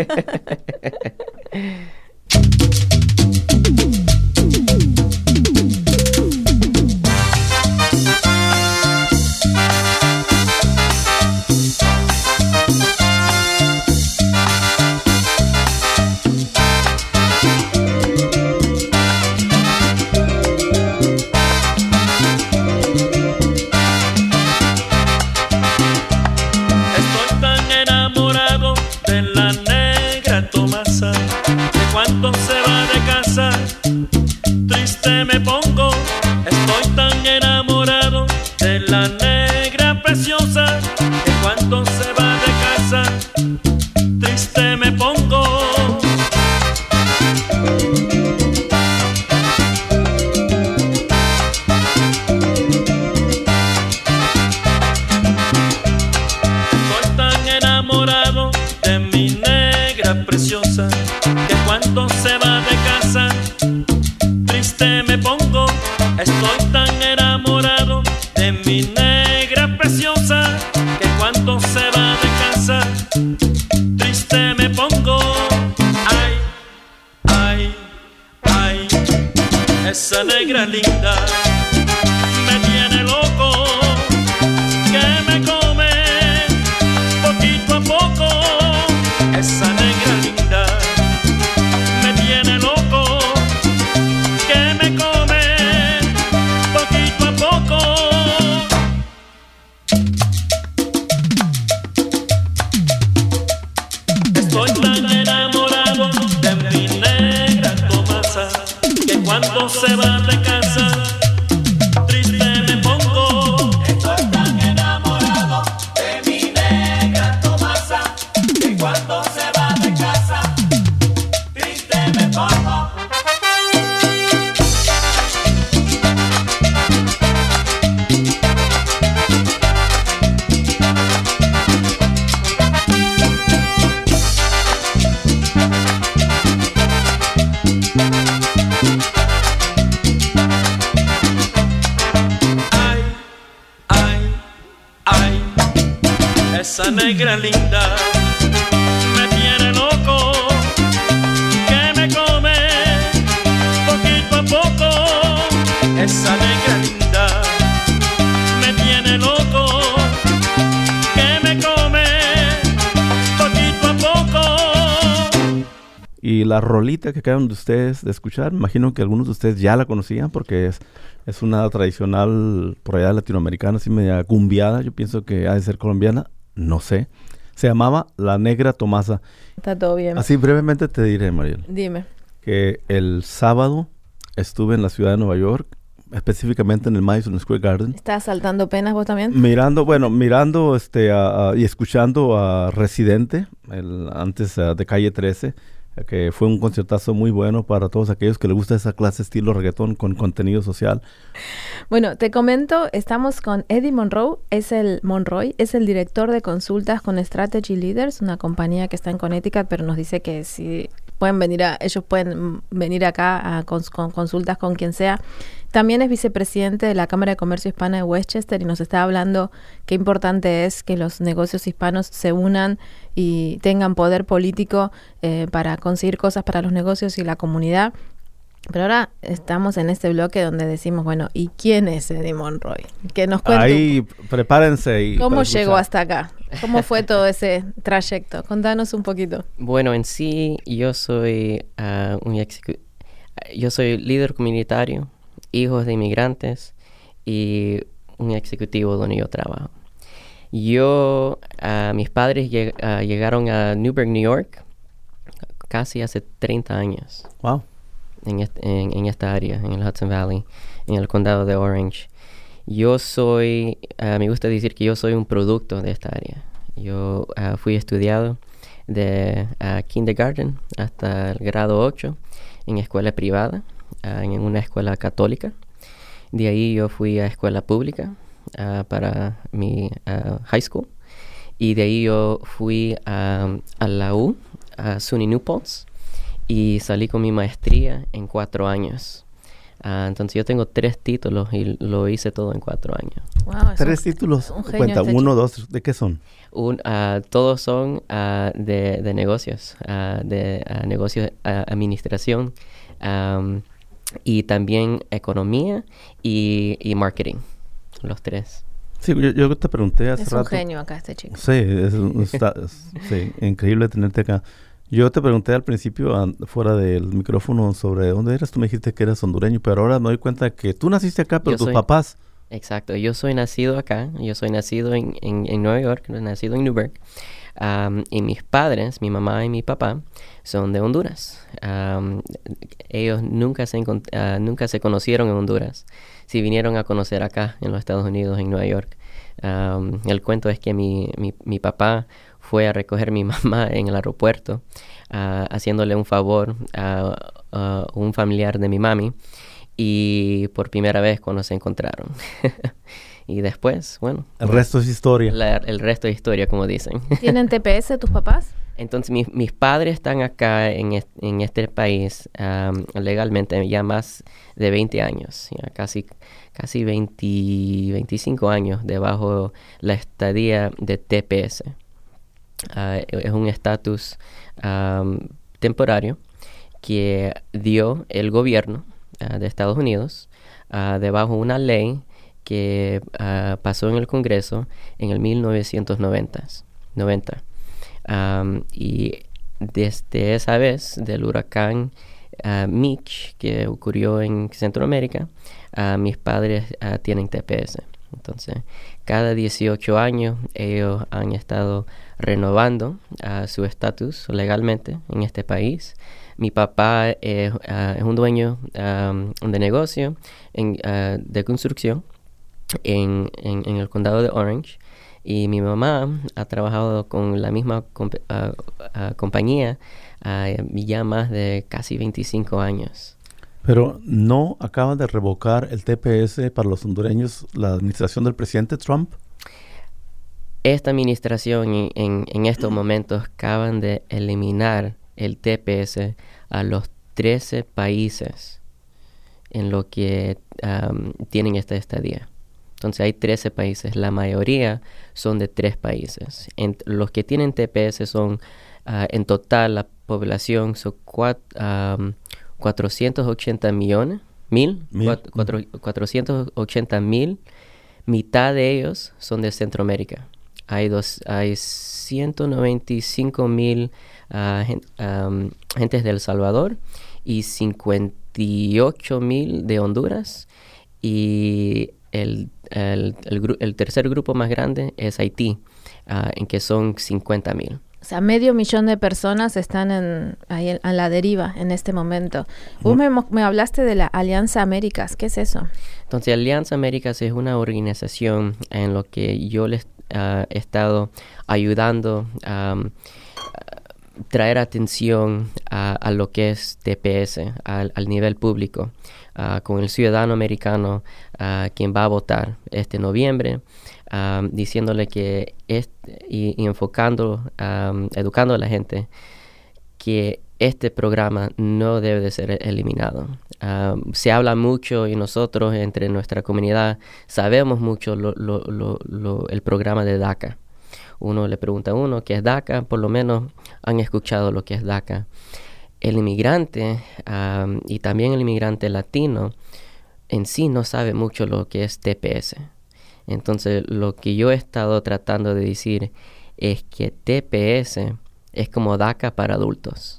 Speaker 6: Estoy tan enamorado de la negra Tomasa, que cuando se va de casa, triste me pongo. Estoy tan enamorado de la negra preciosa, que cuando se va de casa, triste me pongo. Estoy tan enamorado de mi negra preciosa, que cuando se va de casa, triste me pongo. Estoy tan enamorado de mi negra preciosa, que cuando se va de casa, triste me pongo. Ay, ay, ay, esa negra linda me tiene loco, que me come poquito a poco. Esa negra cuando se va de casa, triste me pongo.
Speaker 3: Estoy tan enamorado de mi negra Tomasa, que cuando se va de casa, triste me pongo.
Speaker 6: Ay, ay, ay, esa negra linda me tiene loco, que me come poquito a poco. Esa negra linda me tiene loco, que me come poquito a poco.
Speaker 2: Y la rolita que acaban de ustedes de escuchar, imagino que algunos de ustedes ya la conocían porque es, es una tradicional por allá latinoamericana, así media cumbiada. Yo pienso que ha de ser colombiana, no sé. Se llamaba La Negra Tomasa.
Speaker 1: Está todo bien.
Speaker 2: Así brevemente te diré, Mariel,
Speaker 1: Dime.
Speaker 2: que el sábado estuve en la ciudad de Nueva York, específicamente en el Madison Square Garden,
Speaker 1: ¿Estás saltando penas vos también?
Speaker 2: mirando, bueno, mirando este a- a- y escuchando a Residente, el, antes ah, de Calle trece, eh, que fue un conciertazo muy bueno para todos aquellos que les gusta esa clase estilo reggaetón con contenido social.
Speaker 1: Bueno, te comento, estamos con Eddie Monroe, es el Monroy, es el director de consultas con Strategy Leaders, una compañía que está en Connecticut, pero nos dice que si pueden venir a, ellos pueden mm, venir acá a cons- con consultas con quien sea. También es vicepresidente de la Cámara de Comercio Hispana de Westchester y nos está hablando qué importante es que los negocios hispanos se unan y tengan poder político eh, para conseguir cosas para los negocios y la comunidad. Pero ahora estamos en este bloque donde decimos, bueno, ¿y quién es Eddie Monroy? Que nos cuente
Speaker 2: Ahí prepárense. Y
Speaker 1: cómo
Speaker 2: para
Speaker 1: llegó
Speaker 2: escuchar.
Speaker 1: hasta acá. ¿Cómo fue todo ese trayecto? Contanos un poquito.
Speaker 4: Bueno, en sí, yo soy ah, un execu- yo soy líder comunitario, hijos de inmigrantes y un ejecutivo donde yo trabajo. Yo, ah, mis padres lleg- ah, llegaron a Newburgh, New York, casi hace treinta años.
Speaker 2: Wow.
Speaker 4: En, est- en, en esta área, en el Hudson Valley, en el condado de Orange. Yo soy, ah, me gusta decir que yo soy un producto de esta área. Yo ah, fui estudiado de ah, kindergarten hasta el grado ocho en escuela privada, ah, en una escuela católica. De ahí yo fui a escuela pública ah, para mi ah, high school. Y de ahí yo fui a, a la U, a SUNY New Paltz, y salí con mi maestría en cuatro años. Ah, entonces yo tengo tres títulos y lo hice todo en cuatro años.
Speaker 1: Wow, es
Speaker 2: Tres
Speaker 1: un-
Speaker 2: títulos.
Speaker 1: un genio
Speaker 2: Cuenta,
Speaker 1: este
Speaker 2: uno,
Speaker 1: chico.
Speaker 2: dos, ¿de qué son?
Speaker 4: Un, ah, todos son ah, de, de negocios, ah, de ah, negocios, ah, administración, am, y también economía y, y marketing, los tres.
Speaker 2: Sí, yo, yo te pregunté hace
Speaker 1: Es un
Speaker 2: rato.
Speaker 1: genio acá este chico.
Speaker 2: Sí, es, un- está- es- sí, increíble tenerte acá. Yo te pregunté al principio, an- fuera del micrófono, sobre dónde eras. Tú me dijiste que eras hondureño, pero ahora me doy cuenta que tú naciste acá, pero
Speaker 4: Yo
Speaker 2: tus
Speaker 4: soy-
Speaker 2: papás.
Speaker 4: Exacto, yo soy nacido acá, yo soy nacido en, en, en Nueva York, nacido en Newburgh, am, y mis padres, mi mamá y mi papá, son de Honduras. Am, ellos nunca se, encont- ah, nunca se conocieron en Honduras, si vinieron a conocer acá en los Estados Unidos, en Nueva York. Am, el cuento es que mi, mi, mi papá fue a recoger a mi mamá en el aeropuerto, ah, haciéndole un favor a, a un familiar de mi mami, y por primera vez cuando se encontraron. Y después, bueno,
Speaker 2: El resto es historia.
Speaker 4: la- el resto de historia, como dicen.
Speaker 1: ¿Tienen T P S tus papás?
Speaker 4: Entonces, mis, mis padres están acá en, est- en este país am, legalmente ya más de veinte años, ya casi, casi veinte, veinticinco años debajo la estadía de T P S. Ah, es un estatus am, temporario que dio el gobierno ah, de Estados Unidos ah, debajo una ley que ah, pasó en el Congreso en el mil novecientos noventa. Um, y desde esa vez del huracán uh, Mitch que ocurrió en Centroamérica, uh, mis padres uh, tienen T P S. Entonces, cada dieciocho años ellos han estado renovando uh, su estatus legalmente en este país Mi papá es, uh, es un dueño um, de negocio en, uh, de construcción en, en, en el condado de Orange. Y mi mamá ha trabajado con la misma comp- uh, uh, compañía uh, ya más de casi veinticinco años.
Speaker 2: Pero no acaba de revocar el T P S para los hondureños la administración del presidente Trump.
Speaker 4: Esta administración en, en, en estos momentos acaban de eliminar el T P S a los trece países en los que um, tienen esta estadía. Entonces hay trece países, la mayoría son de tres países. En, los que tienen T P S son, uh, en total la población son cuat, um, cuatrocientos ochenta millones, mil,
Speaker 2: Mil.
Speaker 4: cuatro, cuatro, cuatrocientos ochenta mil, mitad de ellos son de Centroamérica. Hay, dos, hay ciento noventa y cinco mil uh, gen, um, gentes de El Salvador y cincuenta y ocho mil de Honduras, y el, el, el, gru- el tercer grupo más grande es Haití, uh, en que son cincuenta mil.
Speaker 1: O sea, medio millón de personas están en, ahí en- a la deriva en este momento. Vos me, mo- me hablaste de la Alianza Américas. ¿Qué es eso?
Speaker 4: Entonces, Alianza Américas es una organización en la que yo les uh, he estado ayudando a um, traer atención a, a lo que es T P S, al, al nivel público, uh, con el ciudadano americano, uh, quien va a votar este noviembre, um, diciéndole que, es, y, y enfocando, um, educando a la gente, que este programa no debe de ser eliminado. Um, se habla mucho y nosotros entre nuestra comunidad sabemos mucho lo, lo, lo, lo, el programa de DACA. Uno le pregunta a uno qué es DACA, por lo menos han escuchado lo que es DACA. El inmigrante um, y también el inmigrante latino en sí no sabe mucho lo que es T P S. Entonces lo que yo he estado tratando de decir es que T P S es como DACA para adultos.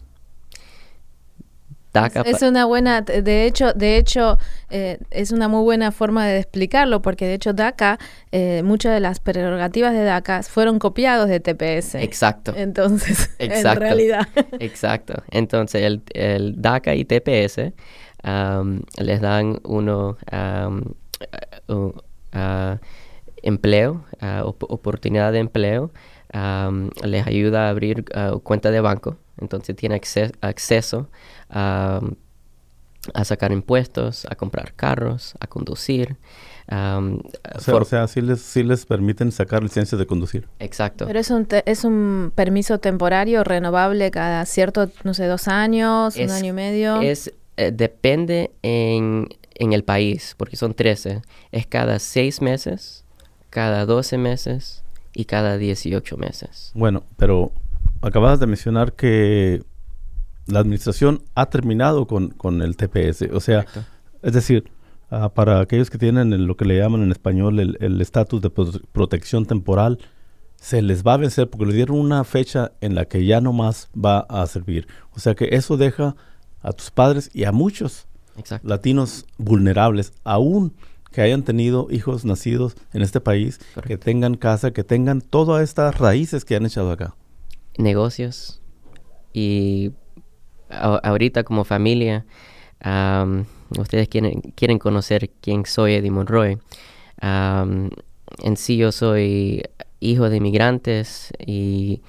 Speaker 4: DACA
Speaker 1: Es
Speaker 4: pa-
Speaker 1: una buena, de hecho, de hecho eh, es una muy buena forma de explicarlo, porque de hecho DACA, eh, muchas de las prerrogativas de DACA fueron copiados de T P S.
Speaker 4: Exacto.
Speaker 1: Entonces,
Speaker 4: Exacto.
Speaker 1: en realidad.
Speaker 4: Exacto. Entonces, el, el DACA y T P S um, les dan uno um, uh, uh, empleo, uh, op- oportunidad de empleo, um, les ayuda a abrir uh, cuenta de banco, entonces tiene acce- acceso a, a sacar impuestos, a comprar carros, a conducir. Um,
Speaker 2: O sea,
Speaker 4: for-
Speaker 2: o sea sí, les, sí les permiten sacar licencia de conducir.
Speaker 4: Exacto.
Speaker 1: Pero es un, te- es un permiso temporario renovable cada cierto, no sé, dos años, un
Speaker 4: Es-
Speaker 1: año y medio.
Speaker 4: Es, eh, depende en, en el país, porque son trece. Es cada seis meses, cada doce meses y cada dieciocho meses.
Speaker 2: Bueno, pero acabas de mencionar que la administración ha terminado con, con el T P S. O sea,
Speaker 4: Correcto.
Speaker 2: es decir, ah, para aquellos que tienen el- lo que le llaman en español el el estatus de pro- protección temporal, se les va a vencer porque le dieron una fecha en la que ya no más va a servir. O sea que eso deja a tus padres y a muchos
Speaker 4: Exacto.
Speaker 2: latinos vulnerables, aún que hayan tenido hijos nacidos en este país, que
Speaker 4: Correcto.
Speaker 2: tengan casa, que tengan todas estas raíces que han echado acá.
Speaker 4: Negocios. Y a- ahorita como familia, um, ustedes quieren, quieren conocer quién soy, Eddie Monroy. Um, en sí yo soy hijo de inmigrantes y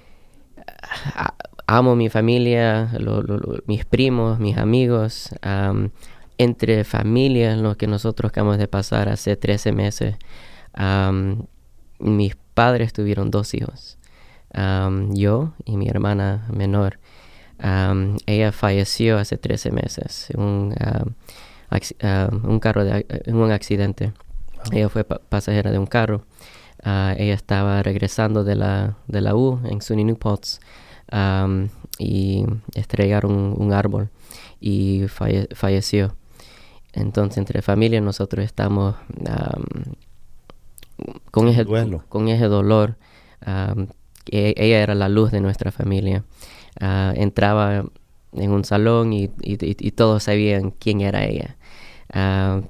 Speaker 4: a- amo mi familia, lo- lo- lo- mis primos, mis amigos. Um, entre familias, lo que nosotros acabamos de pasar hace trece meses, um, mis padres tuvieron dos hijos. Um, yo y mi hermana menor. Um, ella falleció hace trece meses en un, um, acci- um, un carro de, en un accidente. Ella fue pa- pasajera de un carro. Uh, ella estaba regresando de la, de la U en SUNY New Paltz, um, y estrellaron un, un árbol y falle- falleció. Entonces, entre familia nosotros estamos um, con, ese,
Speaker 2: Duelo.
Speaker 4: con ese dolor. Um, que ella era la luz de nuestra familia. Uh, entraba en un salón y, y, y- y todos sabían quién era ella. Uh,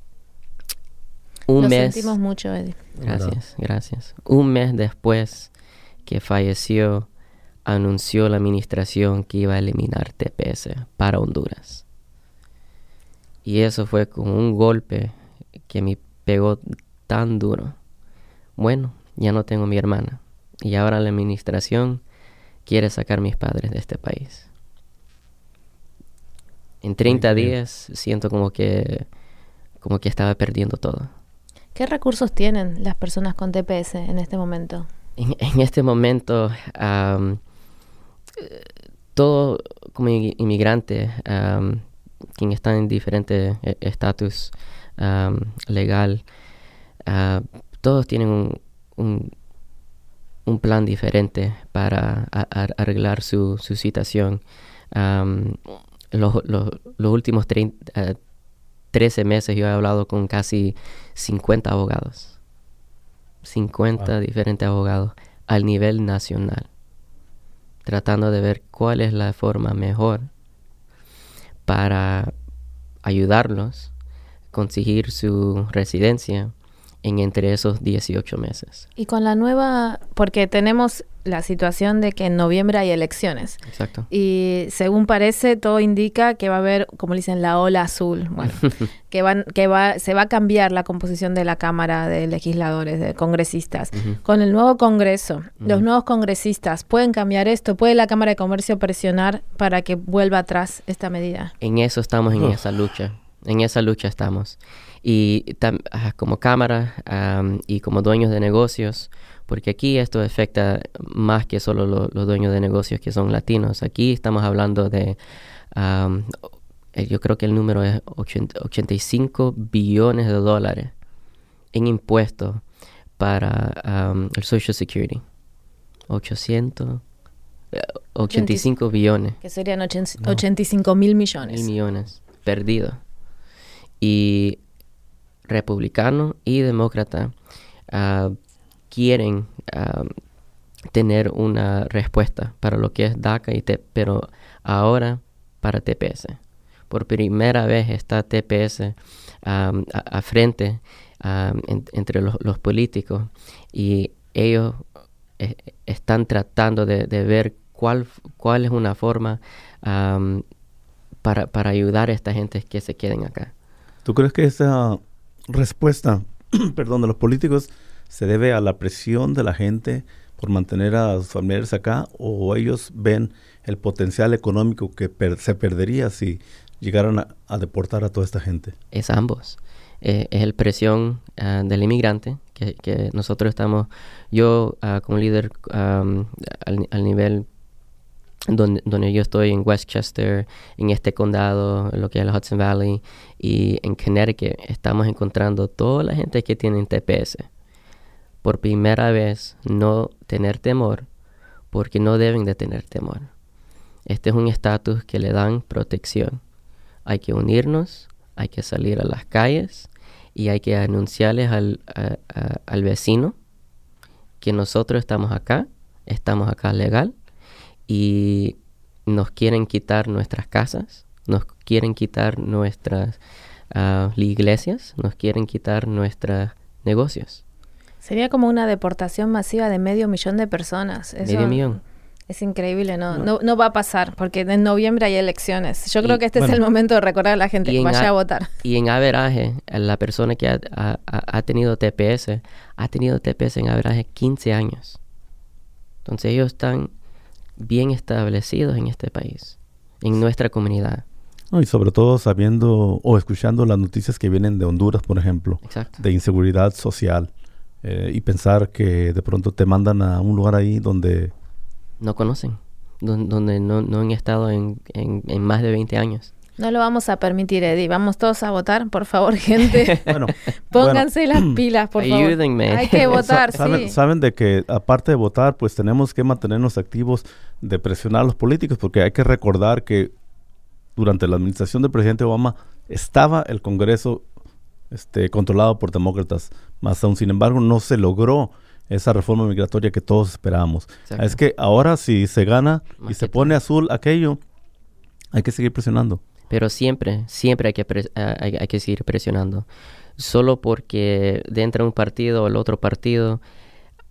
Speaker 4: un
Speaker 1: Lo
Speaker 4: mes.
Speaker 1: sentimos mucho, Eddie.
Speaker 4: Gracias, gracias. Un mes después que falleció, anunció la administración que iba a eliminar T P S para Honduras. Y eso fue como un golpe que me pegó tan duro. Bueno, ya no tengo mi hermana. Y ahora la administración quiere sacar a mis padres de este país. En treinta días siento como que, como que estaba perdiendo todo.
Speaker 1: ¿Qué recursos tienen las personas con T P S en este momento?
Speaker 4: En, en este momento, um, todo como inmigrante, um, quien está en diferente estatus um, legal, uh, todos tienen un, un, un plan diferente para a, a arreglar su, su situación. Um, los, los, los últimos treinta, uh, trece meses yo he hablado con casi cincuenta abogados. cincuenta wow. diferentes abogados al nivel nacional, tratando de ver cuál es la forma mejor para ayudarlos a conseguir su residencia en entre esos dieciocho meses.
Speaker 1: Y con la nueva, porque tenemos la situación de que en noviembre hay elecciones.
Speaker 4: Exacto.
Speaker 1: Y según parece, todo indica que va a haber, como le dicen, la ola azul. Bueno, que van, que va, se va a cambiar la composición de la Cámara de Legisladores, de congresistas. Uh-huh. Con el nuevo Congreso, uh-huh. los nuevos congresistas, ¿pueden cambiar esto? ¿Puede la Cámara de Comercio presionar para que vuelva atrás esta medida?
Speaker 4: En eso estamos, en oh. esa lucha. En esa lucha estamos. Y tam, como Cámara um, y como dueños de negocios, porque aquí esto afecta más que solo lo, los dueños de negocios que son latinos. Aquí estamos hablando de, um, yo creo que el número es ochenta y cinco billones de dólares en impuestos para um, el Social Security. ochocientos, ochenta y cinco billones.
Speaker 1: Que serían ochenta y cinco mil millones.
Speaker 4: Mil millones perdidos. Y republicanos y demócratas uh, quieren uh, tener una respuesta para lo que es DACA, y T- pero ahora para T P S. Por primera vez está T P S um, a, a frente um, en, entre los, los políticos, y ellos eh, están tratando de, de ver cuál, cuál es una forma um, para, para ayudar a esta gente que se queden acá.
Speaker 2: ¿Tú crees que esa respuesta, perdón, de los políticos se debe a la presión de la gente por mantener a sus familiares acá, o ellos ven el potencial económico que per- se perdería si llegaran a, a deportar a toda esta gente?
Speaker 4: Es ambos. Eh, es el presión uh, del inmigrante que, que nosotros estamos, yo uh, como líder um, al, al nivel Donde, donde yo estoy en Westchester, en este condado, en lo que es el Hudson Valley, y en Connecticut, estamos encontrando toda la gente que tiene T P S. Por primera vez, no tener temor, porque no deben de tener temor. Este es un estatus que le dan protección. Hay que unirnos, hay que salir a las calles, y hay que anunciarles al, a, a, al vecino que nosotros estamos acá, estamos acá legal, y nos quieren quitar nuestras casas, nos quieren quitar nuestras uh, iglesias, nos quieren quitar nuestros negocios.
Speaker 1: Sería como una deportación masiva de medio millón de personas. Eso
Speaker 4: medio millón.
Speaker 1: Es increíble, ¿no? No, no, no va a pasar, porque en noviembre hay elecciones. Yo creo
Speaker 4: y,
Speaker 1: que este
Speaker 2: bueno,
Speaker 1: es el momento de recordar a la gente que vaya a, a votar.
Speaker 4: Y en averaje, la persona que ha, ha, ha tenido T P S, ha tenido T P S en averaje quince años. Entonces ellos están bien establecidos en este país, en nuestra comunidad.
Speaker 2: No, y sobre todo sabiendo o escuchando las noticias que vienen de Honduras, por ejemplo,
Speaker 4: Exacto.
Speaker 2: de inseguridad social, eh, y pensar que de pronto te mandan a un lugar ahí donde
Speaker 4: no conocen, don, donde no, no han estado en, en, en más de veinte años.
Speaker 1: No lo vamos a permitir, Eddie. Vamos todos a votar, por favor, gente.
Speaker 2: Bueno,
Speaker 1: Pónganse
Speaker 2: bueno.
Speaker 1: las pilas, por favor.
Speaker 4: Ayúdenme.
Speaker 1: Hay que votar,
Speaker 2: Sa- saben,
Speaker 1: sí.
Speaker 2: saben de que aparte de votar, pues tenemos que mantenernos activos, de presionar a los políticos, porque hay que recordar que durante la administración del presidente Obama estaba el Congreso este, controlado por demócratas, más aún sin embargo no se logró esa reforma migratoria que todos esperábamos.
Speaker 4: Exacto.
Speaker 2: Es que ahora si se gana
Speaker 4: Más
Speaker 2: y se
Speaker 4: que
Speaker 2: pone
Speaker 4: todo.
Speaker 2: azul aquello, hay que seguir presionando.
Speaker 4: Pero siempre, siempre hay que, pres- hay, hay que seguir presionando. Solo porque dentro de un partido o el otro partido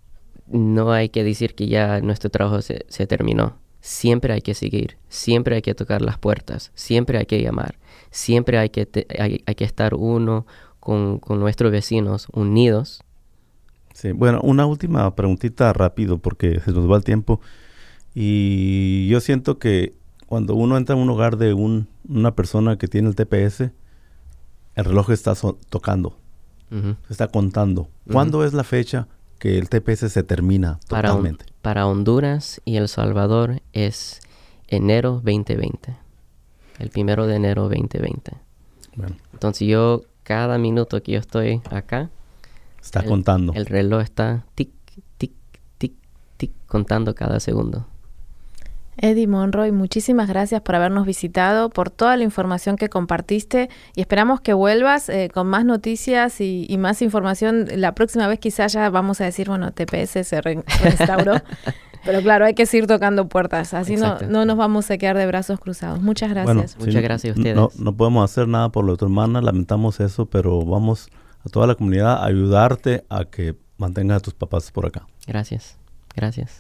Speaker 4: no hay que decir que ya nuestro trabajo se, se terminó. Siempre hay que seguir, siempre hay que tocar las puertas, siempre hay que llamar, siempre hay que, te, hay, hay que estar uno con, con nuestros vecinos unidos.
Speaker 2: Sí, bueno, una última preguntita rápido porque se nos va el tiempo. Y yo siento que cuando uno entra a un hogar de un, una persona que tiene el T P S, el reloj está so- tocando,
Speaker 4: Uh-huh.
Speaker 2: se está contando. ¿Cuándo uh-huh. es la fecha que el T P S se termina
Speaker 4: para
Speaker 2: totalmente?
Speaker 4: Un, para Honduras y El Salvador es enero veinte veinte. El primero de enero veinte veinte.
Speaker 2: Bueno.
Speaker 4: Entonces yo, cada minuto que yo estoy acá,
Speaker 2: está
Speaker 4: el,
Speaker 2: contando.
Speaker 4: El reloj está tic, tic, tic, tic, contando cada segundo.
Speaker 1: Eddie Monroy, muchísimas gracias por habernos visitado, por toda la información que compartiste y esperamos que vuelvas eh, con más noticias y, y más información. La próxima vez quizás ya vamos a decir, bueno, T P S se re- restauró, pero claro, hay que seguir tocando puertas, así no, no nos vamos a quedar de brazos cruzados. Muchas gracias.
Speaker 2: Bueno,
Speaker 4: Muchas
Speaker 2: sí,
Speaker 4: gracias a ustedes.
Speaker 2: No, no podemos hacer nada por la tu hermana, lamentamos eso, pero vamos a toda la comunidad a ayudarte a que mantengas a tus papás por acá.
Speaker 4: Gracias, gracias.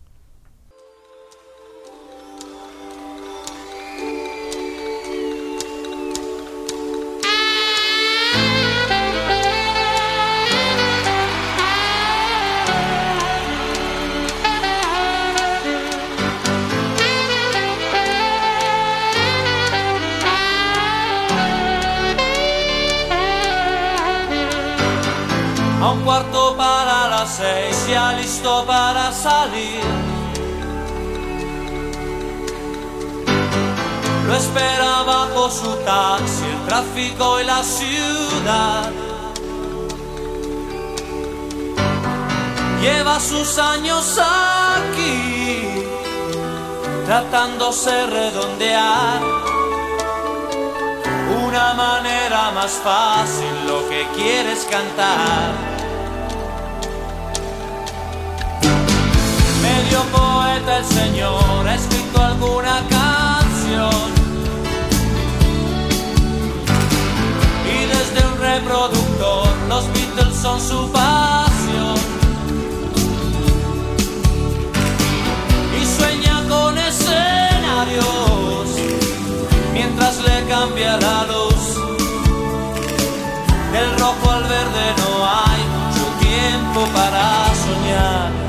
Speaker 7: A un cuarto para las seis, ya listo para salir. Lo espera bajo su taxi, el tráfico y la ciudad. Lleva sus años aquí, tratándose redondear una manera más fácil lo que quieres cantar. Medio poeta el señor, ha escrito alguna canción y desde un reproductor los Beatles son su pasión. Y sueña con escenarios mientras le cambia la luz. Del rojo al verde no hay mucho tiempo para soñar.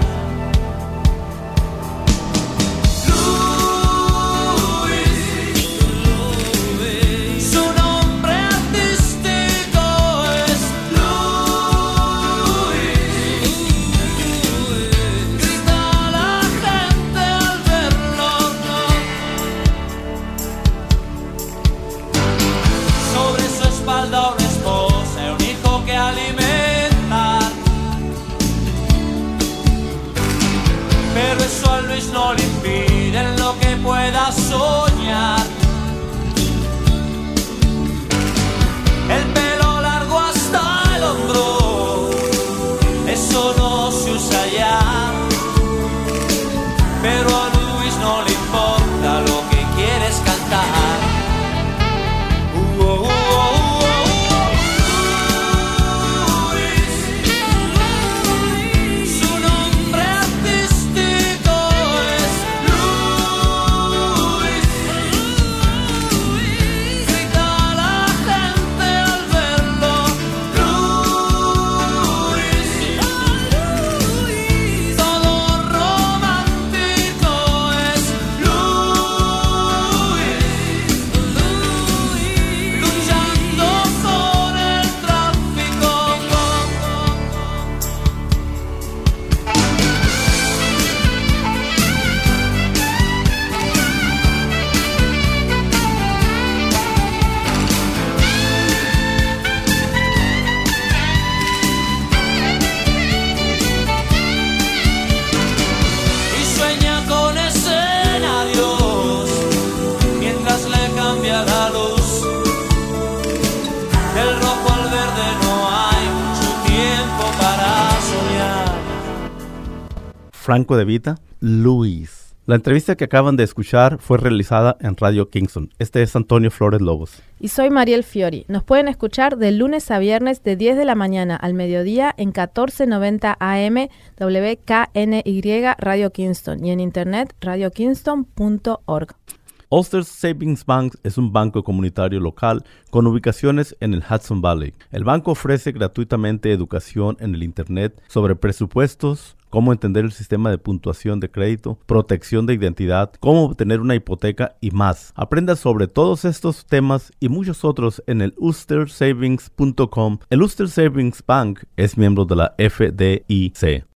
Speaker 7: No le impiden lo que pueda soñar. El pelo largo hasta el hombro, eso no se usa ya. Pero a Luis no le importa lo que quieres cantar. Uh, uh, uh, uh.
Speaker 2: Franco De Vita, Luis. La entrevista que acaban de escuchar fue realizada en Radio Kingston. Este es Antonio Flores Lobos.
Speaker 1: Y soy Mariel Fiori. Nos pueden escuchar de lunes a viernes de diez de la mañana al mediodía en catorce noventa A M W K N Y Radio Kingston y en internet radio kingston punto org.
Speaker 2: Ulster Savings Bank es un banco comunitario local con ubicaciones en el Hudson Valley. El banco ofrece gratuitamente educación en el Internet sobre presupuestos, cómo entender el sistema de puntuación de crédito, protección de identidad, cómo obtener una hipoteca y más. Aprenda sobre todos estos temas y muchos otros en el ulster savings punto com. El Ulster Savings Bank es miembro de la F D I C.